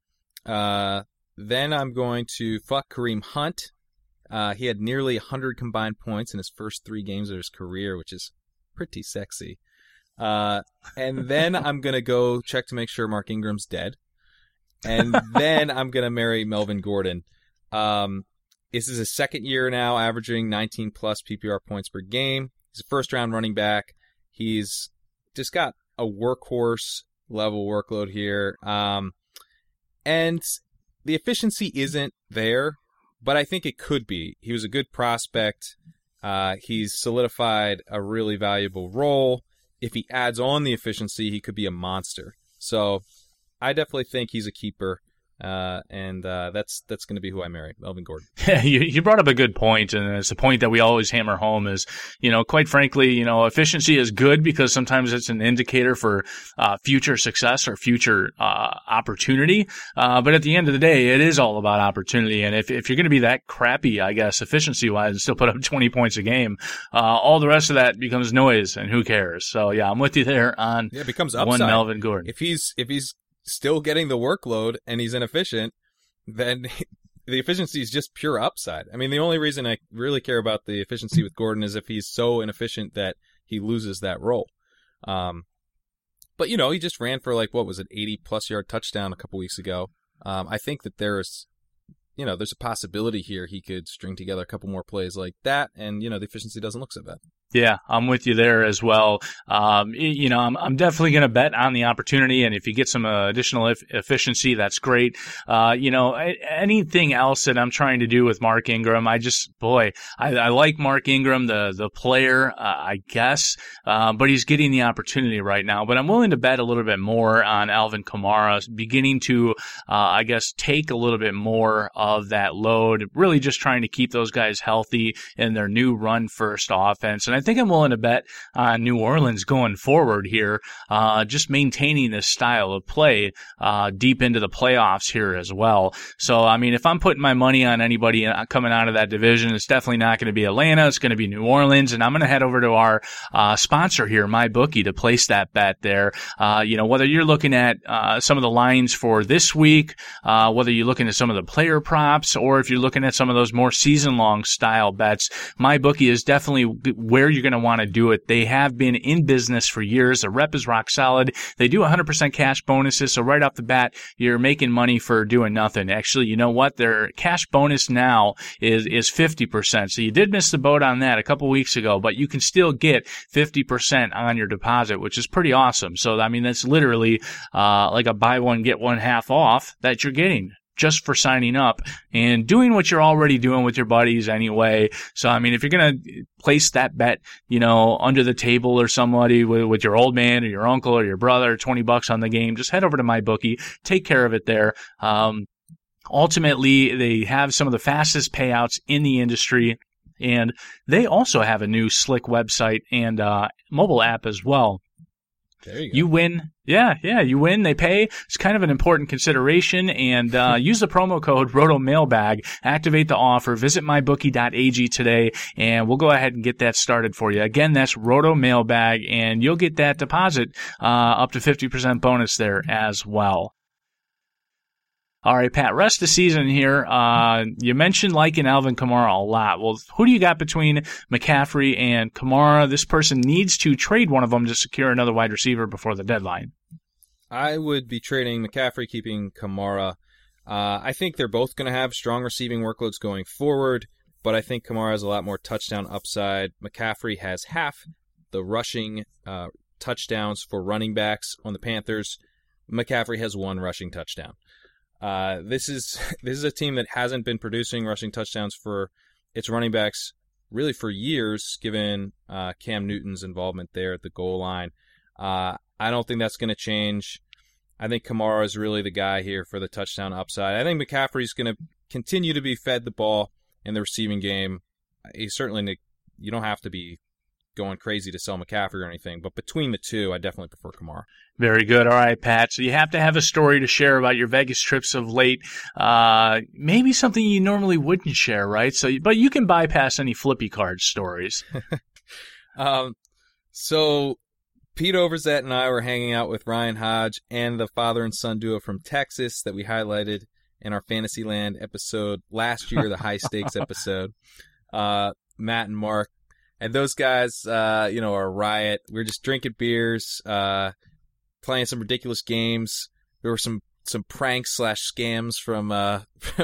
Uh, then I'm going to fuck Kareem Hunt. Uh, he had nearly one hundred combined points in his first three games of his career, which is pretty sexy. Uh, and then I'm going to go check to make sure Mark Ingram's dead. And then I'm going to marry Melvin Gordon. Um, This is his second year now, averaging nineteen plus P P R points per game. He's a first-round running back. He's just got a workhorse level workload here. Um, and the efficiency isn't there, but I think it could be. He was a good prospect. Uh, he's solidified a really valuable role. If he adds on the efficiency, he could be a monster. So I definitely think he's a keeper. Uh, and uh, that's that's going to be who I marry, Melvin Gordon. Yeah, you, you brought up a good point, and it's a point that we always hammer home is, you know, quite frankly, you know, efficiency is good because sometimes it's an indicator for uh, future success or future uh, opportunity. Uh, but at the end of the day, it is all about opportunity. And if, if you're going to be that crappy, I guess, efficiency-wise and still put up twenty points a game, uh, all the rest of that becomes noise, and who cares? So, yeah, I'm with you there on yeah, it becomes upside. One Melvin Gordon. If he's if he's still getting the workload and he's inefficient, then the efficiency is just pure upside. I mean, the only reason I really care about the efficiency with Gordon is if he's so inefficient that he loses that role. Um, but, you know, he just ran for like, what was it, eighty plus yard touchdown a couple weeks ago. Um, I think that there's, you know, there's a possibility here he could string together a couple more plays like that, and, you know, the efficiency doesn't look so bad. Yeah, I'm with you there as well. Um, you know, I'm, I'm definitely going to bet on the opportunity, and if you get some uh, additional e- efficiency, that's great. Uh, you know, I, anything else that I'm trying to do with Mark Ingram, I just, boy, I, I like Mark Ingram, the the player, uh, I guess, uh, but he's getting the opportunity right now. But I'm willing to bet a little bit more on Alvin Kamara, beginning to, uh, I guess, take a little bit more of that load, really just trying to keep those guys healthy in their new run-first offense. And I I think I'm willing to bet on New Orleans going forward here, uh, just maintaining this style of play uh, deep into the playoffs here as well. So, I mean, if I'm putting my money on anybody coming out of that division, it's definitely not going to be Atlanta. It's going to be New Orleans, and I'm going to head over to our uh, sponsor here, MyBookie, to place that bet there. Uh, you know, whether you're looking at uh, some of the lines for this week, uh, whether you're looking at some of the player props, or if you're looking at some of those more season-long style bets, MyBookie is definitely where you're going to want to do it. They have been in business for years. The rep is rock solid. They do one hundred percent cash bonuses, so right off the bat, you're making money for doing nothing. Actually, you know what? Their cash bonus now is is fifty percent. So you did miss the boat on that a couple weeks ago, but you can still get fifty percent on your deposit, which is pretty awesome. So, I mean, that's literally uh, like a buy one, get one half off that you're getting just for signing up and doing what you're already doing with your buddies anyway. So, I mean, if you're going to place that bet, you know, under the table or somebody with, with your old man or your uncle or your brother, twenty bucks on the game, just head over to MyBookie, take care of it there. Um, ultimately, they have some of the fastest payouts in the industry, and they also have a new slick website and uh, mobile app as well. There you go. You win, Yeah, yeah, you win, they pay. It's kind of an important consideration. And uh, use the promo code RotoMailbag. Activate the offer. Visit my bookie dot a g today, and we'll go ahead and get that started for you. Again, that's RotoMailbag, and you'll get that deposit uh, up to fifty percent bonus there as well. All right, Pat, rest of the season here. Uh, you mentioned liking Alvin Kamara a lot. Well, who do you got between McCaffrey and Kamara? This person needs to trade one of them to secure another wide receiver before the deadline. I would be trading McCaffrey, keeping Kamara. Uh, I think they're both going to have strong receiving workloads going forward, but I think Kamara has a lot more touchdown upside. McCaffrey has half the rushing uh, touchdowns for running backs on the Panthers. McCaffrey has one rushing touchdown. Uh, this is this is a team that hasn't been producing rushing touchdowns for its running backs really for years, given uh, Cam Newton's involvement there at the goal line. Uh, I don't think that's going to change. I think Kamara is really the guy here for the touchdown upside. I think McCaffrey's going to continue to be fed the ball in the receiving game. He's certainly, you don't have to be going crazy to sell McCaffrey or anything, but between the two, I definitely prefer Kamara. Very good. All right, Pat. So you have to have a story to share about your Vegas trips of late. Uh, maybe something you normally wouldn't share, right? So, but you can bypass any flippy card stories. um, so Pete Overzet and I were hanging out with Ryan Hodge and the father and son duo from Texas that we highlighted in our Fantasyland episode last year, the high stakes episode. Uh, Matt and Mark. And those guys, uh, you know, are a riot. We were just drinking beers, uh, playing some ridiculous games. There were some, some pranks slash scams from uh,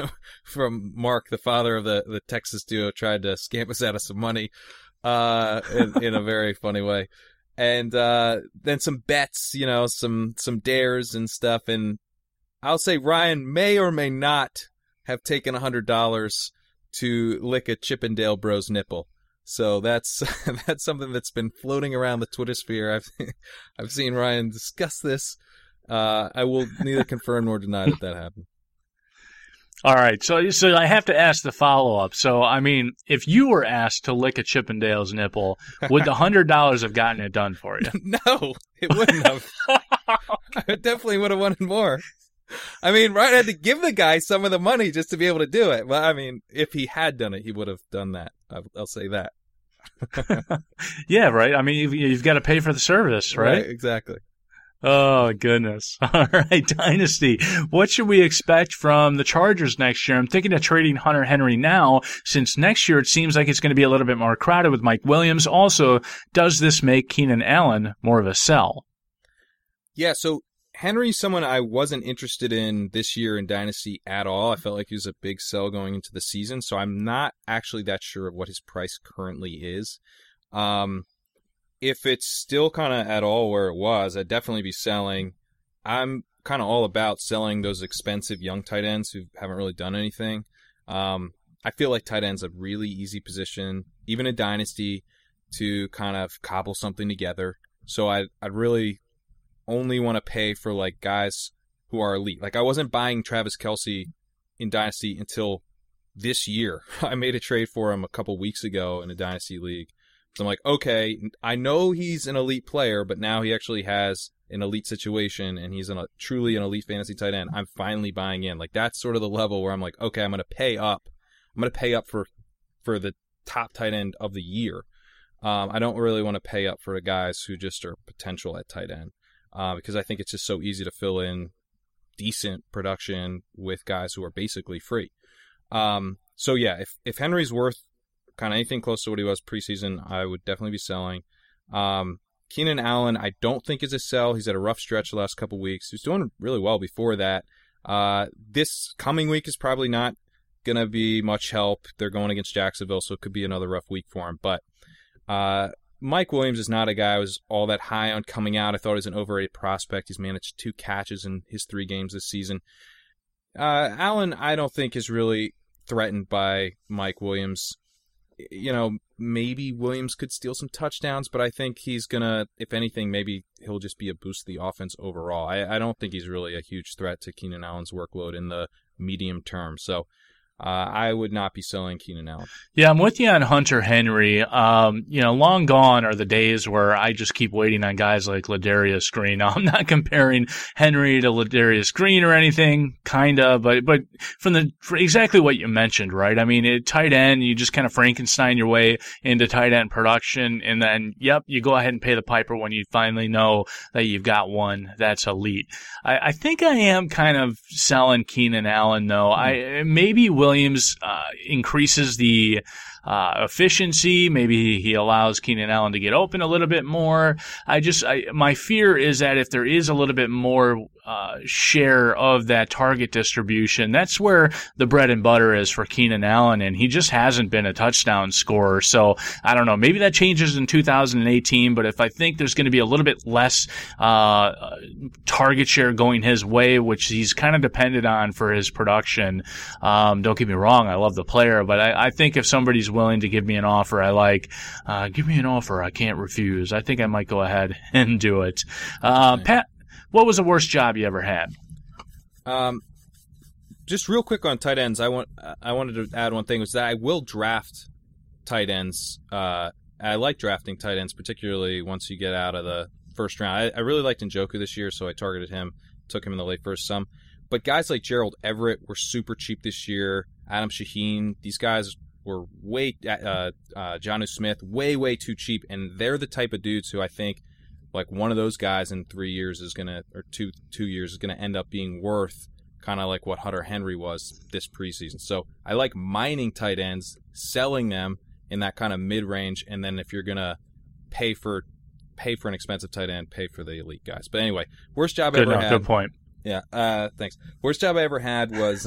from Mark, the father of the, the Texas duo, tried to scam us out of some money uh, in, in a very funny way. And uh, then some bets, you know, some some dares and stuff. And I'll say Ryan may or may not have taken one hundred dollars to lick a Chippendale Bros nipple. So that's that's something that's been floating around the Twitter sphere. I've I've seen Ryan discuss this. Uh, I will neither confirm nor deny that that happened. All right, so so I have to ask the follow up. So I mean, if you were asked to lick a Chippendale's nipple, would the hundred dollars have gotten it done for you? No, it wouldn't have. I definitely would have wanted more. I mean, Ryan had to give the guy some of the money just to be able to do it. Well, I mean, if he had done it, he would have done that. I'll, I'll say that. Yeah, right. I mean, you've, you've got to pay for the service, right? Right, exactly. Oh, goodness. All right, Dynasty. What should we expect from the Chargers next year? I'm thinking of trading Hunter Henry now, since next year it seems like it's going to be a little bit more crowded with Mike Williams. Also, does this make Keenan Allen more of a sell? Yeah, so Henry's someone I wasn't interested in this year in Dynasty at all. I felt like he was a big sell going into the season, so I'm not actually that sure of what his price currently is. Um, if it's still kind of at all where it was, I'd definitely be selling. I'm kind of all about selling those expensive young tight ends who haven't really done anything. Um, I feel like tight end's a really easy position, even in Dynasty, to kind of cobble something together. So I'd, I'd really only want to pay for like guys who are elite. Like I wasn't buying Travis Kelce in Dynasty until this year. I made a trade for him a couple weeks ago in a Dynasty league. So I'm like, okay, I know he's an elite player, but now he actually has an elite situation and he's in a truly an elite fantasy tight end. I'm finally buying in. Like that's sort of the level where I'm like, okay, I'm going to pay up. I'm going to pay up for, for the top tight end of the year. Um, I don't really want to pay up for the guys who just are potential at tight end. Uh, because I think it's just so easy to fill in decent production with guys who are basically free. Um, so yeah, if, if Henry's worth kind of anything close to what he was preseason, I would definitely be selling. Um, Keenan Allen, I don't think is a sell. He's had a rough stretch the last couple weeks. He was doing really well before that. Uh, this coming week is probably not going to be much help. They're going against Jacksonville, so it could be another rough week for him. But uh, Mike Williams is not a guy I was all that high on coming out. I thought he was an overrated prospect. He's managed two catches in his three games this season. Uh, Allen, I don't think is really threatened by Mike Williams. You know, maybe Williams could steal some touchdowns, but I think he's going to, if anything, maybe he'll just be a boost to the offense overall. I, I don't think he's really a huge threat to Keenan Allen's workload in the medium term. So Uh, I would not be selling Keenan Allen. Yeah, I'm with you on Hunter Henry. Um, you know, long gone are the days where I just keep waiting on guys like Ladarius Green. Now, I'm not comparing Henry to Ladarius Green or anything, kind of, but but from the for exactly what you mentioned, right? I mean, at tight end, you just kind of Frankenstein your way into tight end production, and then, yep, you go ahead and pay the piper when you finally know that you've got one that's elite. I, I think I am kind of selling Keenan Allen, though. I maybe will Williams uh, increases the uh, efficiency. Maybe he allows Keenan Allen to get open a little bit more. I just, I, my fear is that if there is a little bit more uh, share of that target distribution, that's where the bread and butter is for Keenan Allen, and he just hasn't been a touchdown scorer. So I don't know. Maybe that changes in two thousand eighteen, but if I think there's going to be a little bit less uh, target share going his way, which he's kind of dependent on for his production, um, don't get me wrong, I love the player, but I, I think if somebody's willing to give me an offer I like, uh, give me an offer I can't refuse, I think I might go ahead and do it. Uh, Pat, what was the worst job you ever had? Um, just real quick on tight ends, I want I wanted to add one thing, was that I will draft tight ends. Uh, I like drafting tight ends, particularly once you get out of the first round. I, I really liked Njoku this year, so I targeted him, took him in the late first some. But guys like Gerald Everett were super cheap this year. Adam Shaheen, these guys were way, uh, uh, Jonnu Smith, way, way too cheap. And they're the type of dudes who I think, like, one of those guys in three years is going to, or two, two years is going to end up being worth kind of like what Hunter Henry was this preseason. So I like mining tight ends, selling them in that kind of mid-range. And then if you're going to pay for, pay for an expensive tight end, pay for the elite guys. But anyway, worst job I Good ever enough, had. Good point. Yeah, uh, thanks. Worst job I ever had was,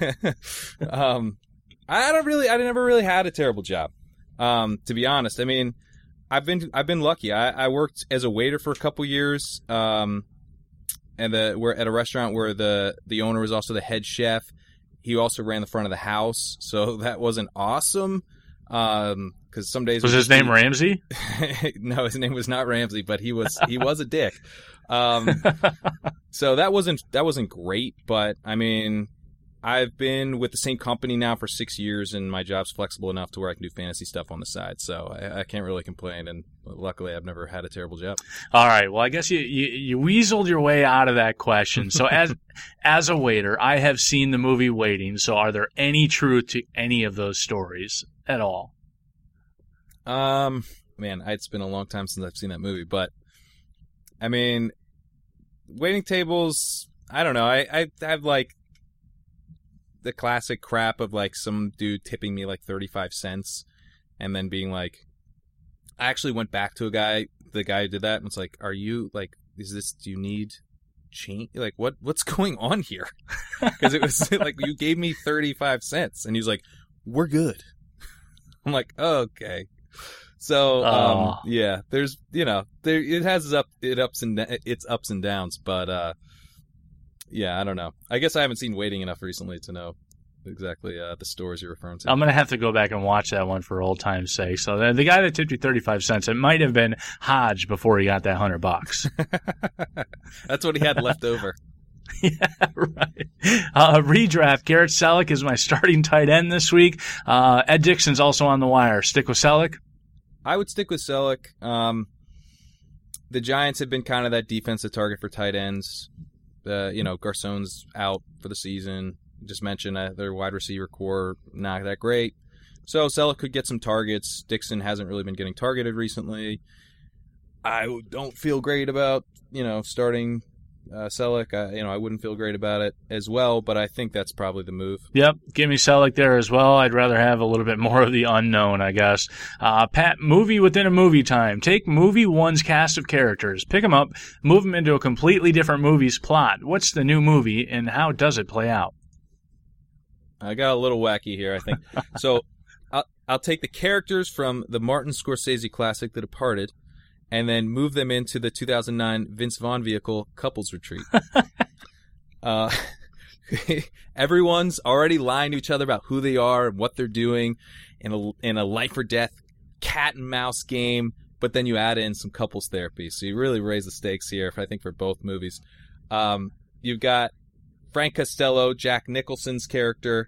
um, I don't really, I never really had a terrible job. Um, to be honest, I mean, I've been, I've been lucky. I, I worked as a waiter for a couple years, um, and the, we're at a restaurant where the, the owner was also the head chef. He also ran the front of the house, so that wasn't awesome. Um, cause some days was his name be... Ramsey? No, his name was not Ramsey, but he was, he was a dick. Um, so that wasn't, that wasn't great, but I mean, I've been with the same company now for six years and my job's flexible enough to where I can do fantasy stuff on the side. So I, I can't really complain. And luckily I've never had a terrible job. All right. Well, I guess you, you, you weaseled your way out of that question. So as, as a waiter, I have seen the movie Waiting. So are there any truth to any of those stories at all? Um, man, it's been a long time since I've seen that movie, but I mean, waiting tables, I don't know. I, I have like the classic crap of like some dude tipping me like thirty-five cents and then being like, I actually went back to a guy, the guy who did that, and was like, are you like, is this, do you need change? Like, what, what's going on here? Because it was like, you gave me thirty-five cents and he was like, we're good. I'm like, oh, okay. So, um, oh. yeah, there's, you know, there, it has its up, it ups and, its ups and downs, but, uh, yeah, I don't know. I guess I haven't seen Waiting enough recently to know exactly, uh, the stores you're referring to. I'm going to have to go back and watch that one for old time's sake. So the, the guy that tipped you thirty-five cents, it might have been Hodge before he got that hundred bucks. That's what he had left over. Yeah, right. Uh, redraft. Garrett Selleck is my starting tight end this week. Uh, Ed Dixon's also on the wire. Stick with Selleck? I would stick with Selleck. Um, the Giants have been kind of that defensive target for tight ends. Uh, you know, Garcon's out for the season. Just mentioned uh, their wide receiver core not that great. So Selleck could get some targets. Dixon hasn't really been getting targeted recently. I don't feel great about, you know, starting uh, Selleck. I, you know, I wouldn't feel great about it as well, but I think that's probably the move. Yep, give me Selleck there as well. I'd rather have a little bit more of the unknown, I guess. Uh, Pat, movie within a movie time. Take movie one's cast of characters, pick them up, move them into a completely different movie's plot. What's the new movie, and how does it play out? I got a little wacky here, I think. So I'll, I'll take the characters from the Martin Scorsese classic, The Departed, and then move them into the two thousand nine Vince Vaughn vehicle, Couples Retreat. uh, everyone's already lying to each other about who they are and what they're doing in a, in a life or death cat and mouse game, but then you add in some couples therapy. So you really raise the stakes here, I think, for both movies. Um, you've got Frank Costello, Jack Nicholson's character,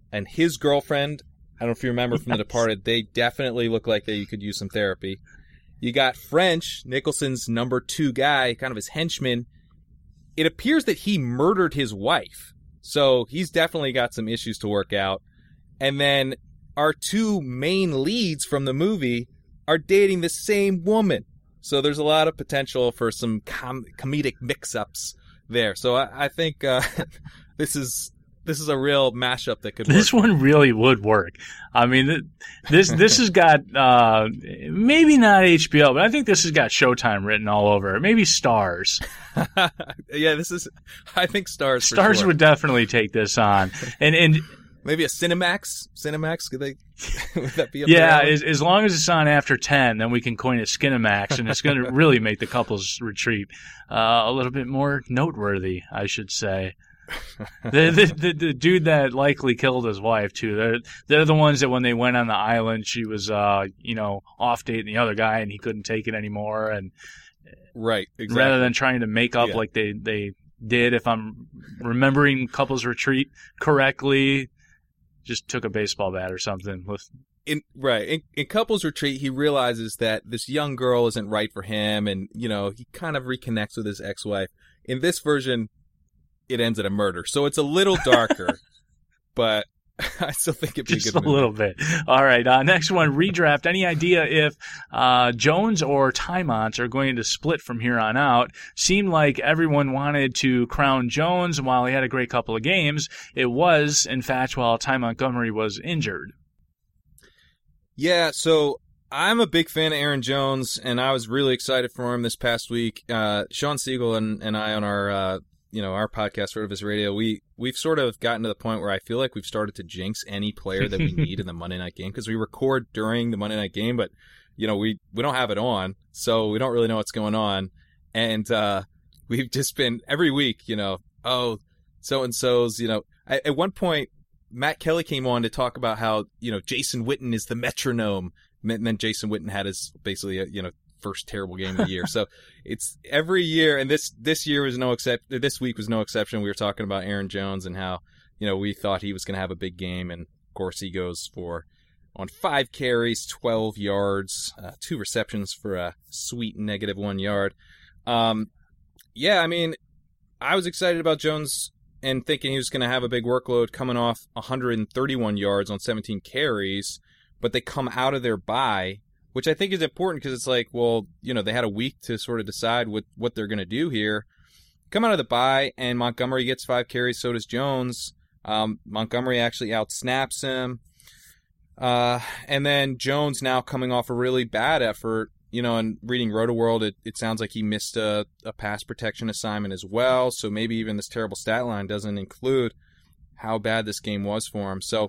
and his girlfriend. I don't know if you remember from yes. The Departed. They definitely look like they could use some therapy. You got French, Nicholson's number two guy, kind of his henchman. It appears that he murdered his wife. So he's definitely got some issues to work out. And then our two main leads from the movie are dating the same woman. So there's a lot of potential for some com- comedic mix-ups there. So I, I think uh, this is this is a real mashup that could work. This one really would work. I mean, this this has got uh, maybe not H B O, but I think this has got Showtime written all over it. Maybe Stars. Yeah, this is. I think Stars. For Stars sure. would definitely take this on, and and. Maybe a Cinemax? Cinemax? Could they? Would that be? Up yeah, as, as long as it's on after ten, then we can coin it Skinemax, and it's going to really make the couples retreat uh, a little bit more noteworthy, I should say. the, the, the the dude that likely killed his wife too. They're they're the ones that when they went on the island, she was uh you know off dating the other guy, and he couldn't take it anymore. And right, exactly. Rather than trying to make up yeah. like they they did, if I'm remembering couples retreat correctly. Just took a baseball bat or something. With in right in, in couples retreat, he realizes that this young girl isn't right for him, and you know he kind of reconnects with his ex-wife. In this version, it ends in a murder, so it's a little darker, but I still think it'd be just a good a movie. little bit. All right, uh, next one, redraft. Any idea if uh, Jones or Tymont are going to split from here on out? Seemed like everyone wanted to crown Jones, and while he had a great couple of games, it was, in fact, while Ty Montgomery was injured. Yeah, so I'm a big fan of Aaron Jones, and I was really excited for him this past week. Uh, Sean Siegel and, and I on our uh, you know our podcast, Rotoviz Radio, we we've sort of gotten to the point where I feel like we've started to jinx any player that we need in the Monday night game, because we record during the Monday night game, but you know we we don't have it on, so we don't really know what's going on, and uh, we've just been every week, you know, oh so and so's, you know, at, at one point Matt Kelly came on to talk about how you know Jason Witten is the metronome, and then Jason Witten had his basically a, you know. first terrible game of the year. So it's every year, and this this year was no exception. This week was no exception. We were talking about Aaron Jones and how you know we thought he was going to have a big game, and of course he goes for on five carries, twelve yards, uh, two receptions for a sweet negative one yard. Um, yeah, I mean, I was excited about Jones and thinking he was going to have a big workload coming off one hundred thirty-one yards on seventeen carries, but they come out of their bye, which I think is important because it's like, well, you know, they had a week to sort of decide what, what they're going to do here. Come out of the bye, and Montgomery gets five carries, so does Jones. Um, Montgomery actually outsnaps him. Uh, and then Jones now coming off a really bad effort, you know, and reading Roto-World, it, it sounds like he missed a, a pass protection assignment as well, so maybe even this terrible stat line doesn't include how bad this game was for him. So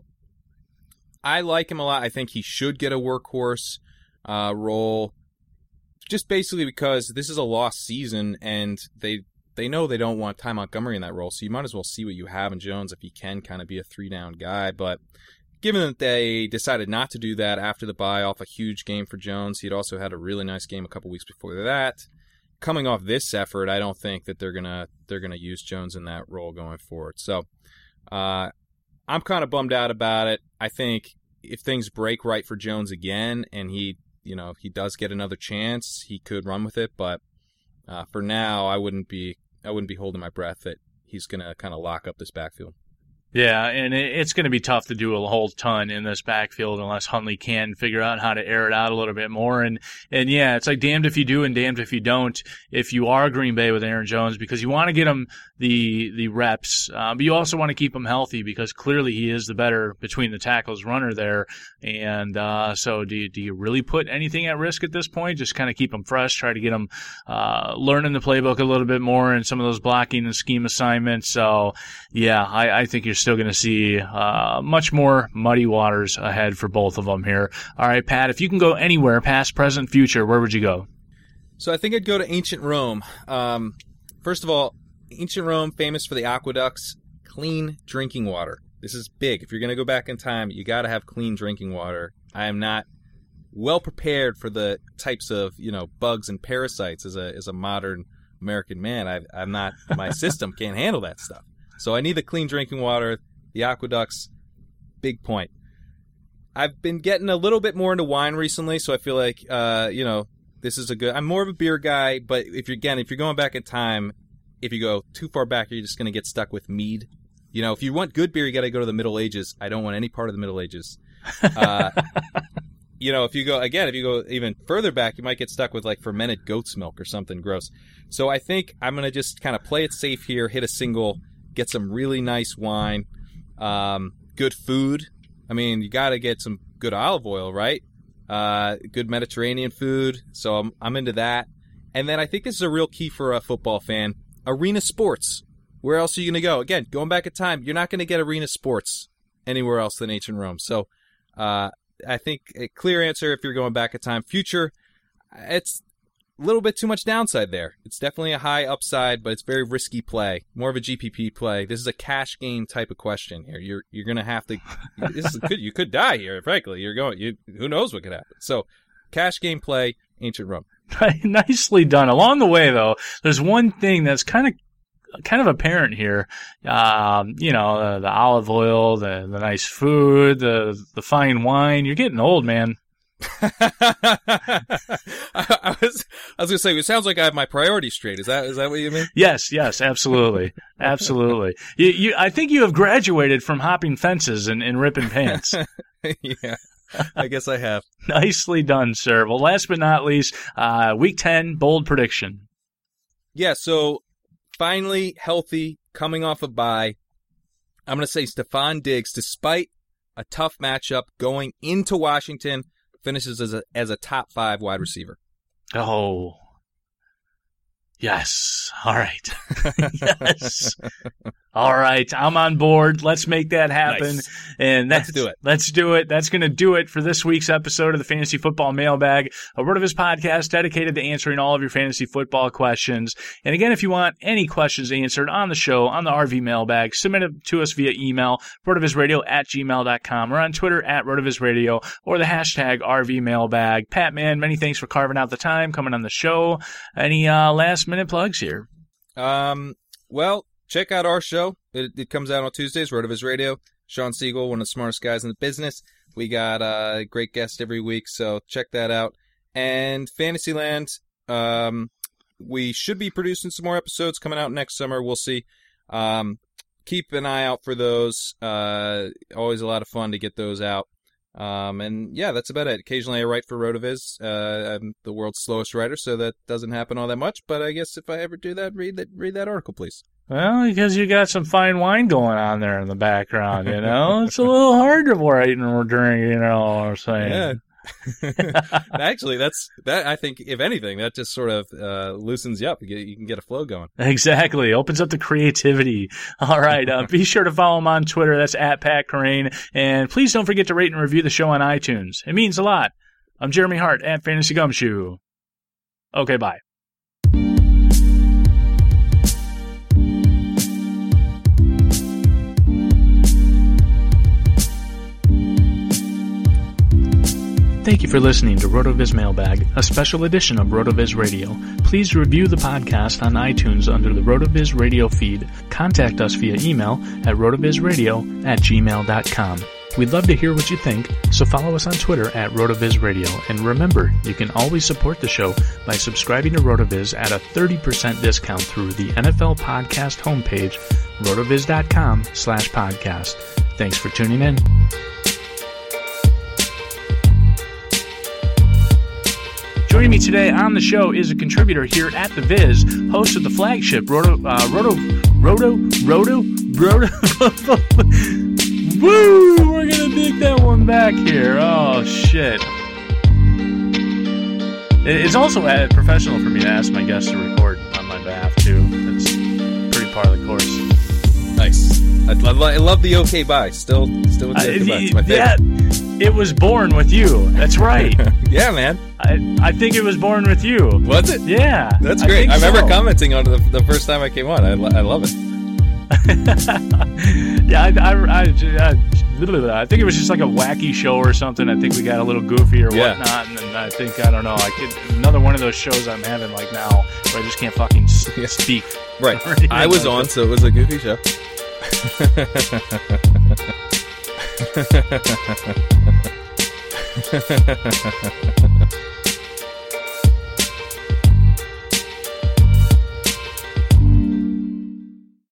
I like him a lot. I think he should get a workhorse Uh, role, just basically because this is a lost season, and they they know they don't want Ty Montgomery in that role, so you might as well see what you have in Jones if he can kind of be a three-down guy. But given that they decided not to do that after the bye off a huge game for Jones, he'd also had a really nice game a couple weeks before that. Coming off this effort, I don't think that they're gonna they're gonna use Jones in that role going forward. So uh, I'm kind of bummed out about it. I think if things break right for Jones again, and he you know, he does get another chance, he could run with it, but uh, for now, I wouldn't be I wouldn't be holding my breath that he's going to kind of lock up this backfield. Yeah, and it's going to be tough to do a whole ton in this backfield unless Hundley can figure out how to air it out a little bit more. And, and yeah, it's like damned if you do and damned if you don't if you are Green Bay with Aaron Jones, because you want to get him the the reps, uh, but you also want to keep him healthy because clearly he is the better between the tackles runner there. And uh, so do you, do you really put anything at risk at this point? Just kind of keep him fresh, try to get him uh, learning the playbook a little bit more and some of those blocking and scheme assignments. So, yeah, I, I think you're still going to see uh, much more muddy waters ahead for both of them here. All right, Pat, if you can go anywhere, past, present, future, where would you go? So I think I'd go to ancient Rome. Um, first of all, ancient Rome, famous for the aqueducts, clean drinking water. This is big. If you're going to go back in time, you got to have clean drinking water. I am not well prepared for the types of, you know, bugs and parasites as a as a modern American man. I, I'm not, my system can't handle that stuff. So I need the clean drinking water, the aqueducts. big point. I've been getting a little bit more into wine recently, so I feel like, uh, you know, this is a good... I'm more of a beer guy, but if you're, again, if you're going back in time, if you go too far back, you're just going to get stuck with mead. You know, if you want good beer, you got to go to the Middle Ages. I don't want any part of the Middle Ages. Uh, you know, if you go, again, if you go even further back, you might get stuck with, like, fermented goat's milk or something gross. So I think I'm going to just kind of play it safe here, hit a single, get some really nice wine, um, good food. I mean, you got to get some good olive oil, right? Uh, good Mediterranean food. So I'm, I'm into that. And then I think this is a real key for a football fan. Arena sports. Where else are you going to go? Again, going back in time, you're not going to get arena sports anywhere else than ancient Rome. So uh, I think a clear answer if you're going back in time. Future, it's a little bit too much downside there. It's definitely a high upside, but it's very risky play. More of a G P P play. This is a cash game type of question here. You're you're going to have to. This is good. You could die here. Frankly, you're going. You who knows what could happen. So, cash game play. Ancient Rome. Nicely done. Along the way, though, there's one thing that's kind of kind of apparent here. Um, you know, uh, the olive oil, the the nice food, the the fine wine. You're getting old, man. I, I was I was gonna say, it sounds like I have my priorities straight. Is that is that what you mean? Yes, yes, absolutely, absolutely. You, you, I think you have graduated from hopping fences and, and ripping pants. Yeah, I guess I have. Nicely done, sir. Well, last but not least, uh, week ten bold prediction. Yeah, so finally healthy, coming off a bye. I'm gonna say Stephon Diggs, despite a tough matchup going into Washington, finishes as a as a top five wide receiver. Oh, yes. All right. Yes. All right. I'm on board. Let's make that happen. Nice. And that's, let's do it. Let's do it. That's going to do it for this week's episode of the Fantasy Football Mailbag, a Word of His podcast dedicated to answering all of your fantasy football questions. And again, if you want any questions answered on the show, on the R V Mailbag, submit it to us via email, wordofhisradio at gmail dot com, or on Twitter at wordofhisradio, or the hashtag R V Mailbag. Pat, man, many thanks for carving out the time, coming on the show. Any uh, last minute plugs here? Um, well, check out our show. It, it comes out on Tuesdays, Word of His Radio. Sean Siegel, one of the smartest guys in the business. We got a great guest every week, so check that out. And Fantasyland, um, we should be producing some more episodes coming out next summer. We'll see. Um, keep an eye out for those. Uh, always a lot of fun to get those out. Um, and yeah, that's about it. Occasionally I write for RotoViz. Uh, I'm the world's slowest writer, so that doesn't happen all that much. But I guess if I ever do that, read that, read that article, please. Well, because you got some fine wine going on there in the background, you know? It's a little hard to write and drink, you know what I'm saying? Yeah. Actually, that's that. I think, if anything, that just sort of uh, loosens you up. You, get, you can get a flow going. Exactly. Opens up the creativity. All right. Uh, be sure to follow him on Twitter. That's at Pat Kerrane. And please don't forget to rate and review the show on iTunes. It means a lot. I'm Jeremy Hart at Fantasy Gumshoe. Okay, bye. Thank you for listening to RotoViz Mailbag, a special edition of RotoViz Radio. Please review the podcast on iTunes under the RotoViz Radio feed. Contact us via email at rotovizradio at gmail dot com. We'd love to hear what you think, so follow us on Twitter at RotoViz Radio. And remember, you can always support the show by subscribing to RotoViz at a thirty percent discount through the N F L podcast homepage, rotoviz.com slash podcast. Thanks for tuning in. Joining me today on the show is a contributor here at The Viz, host of the flagship Roto, uh, Roto, Roto, Roto, Roto, woo, we're going to dig that one back here. Oh, shit. It's also professional for me to ask my guests to record on my behalf, too. That's pretty part of the course. Nice. I, I, I love the okay bye. Still, still with the okay bye. It's my favorite. Yeah, it was born with you. That's right. Yeah, man. I I think it was born with you. Was it? Yeah. That's great. I, I remember so. commenting on it the, the first time I came on. I, I love it. Yeah, I, I, I, I, I think it was just like a wacky show or something. I think we got a little goofy or yeah. whatnot, and then I think, I don't know, I could, another one of those shows I'm having like now where I just can't fucking speak. Right. I was on, so it was a goofy show. Bye.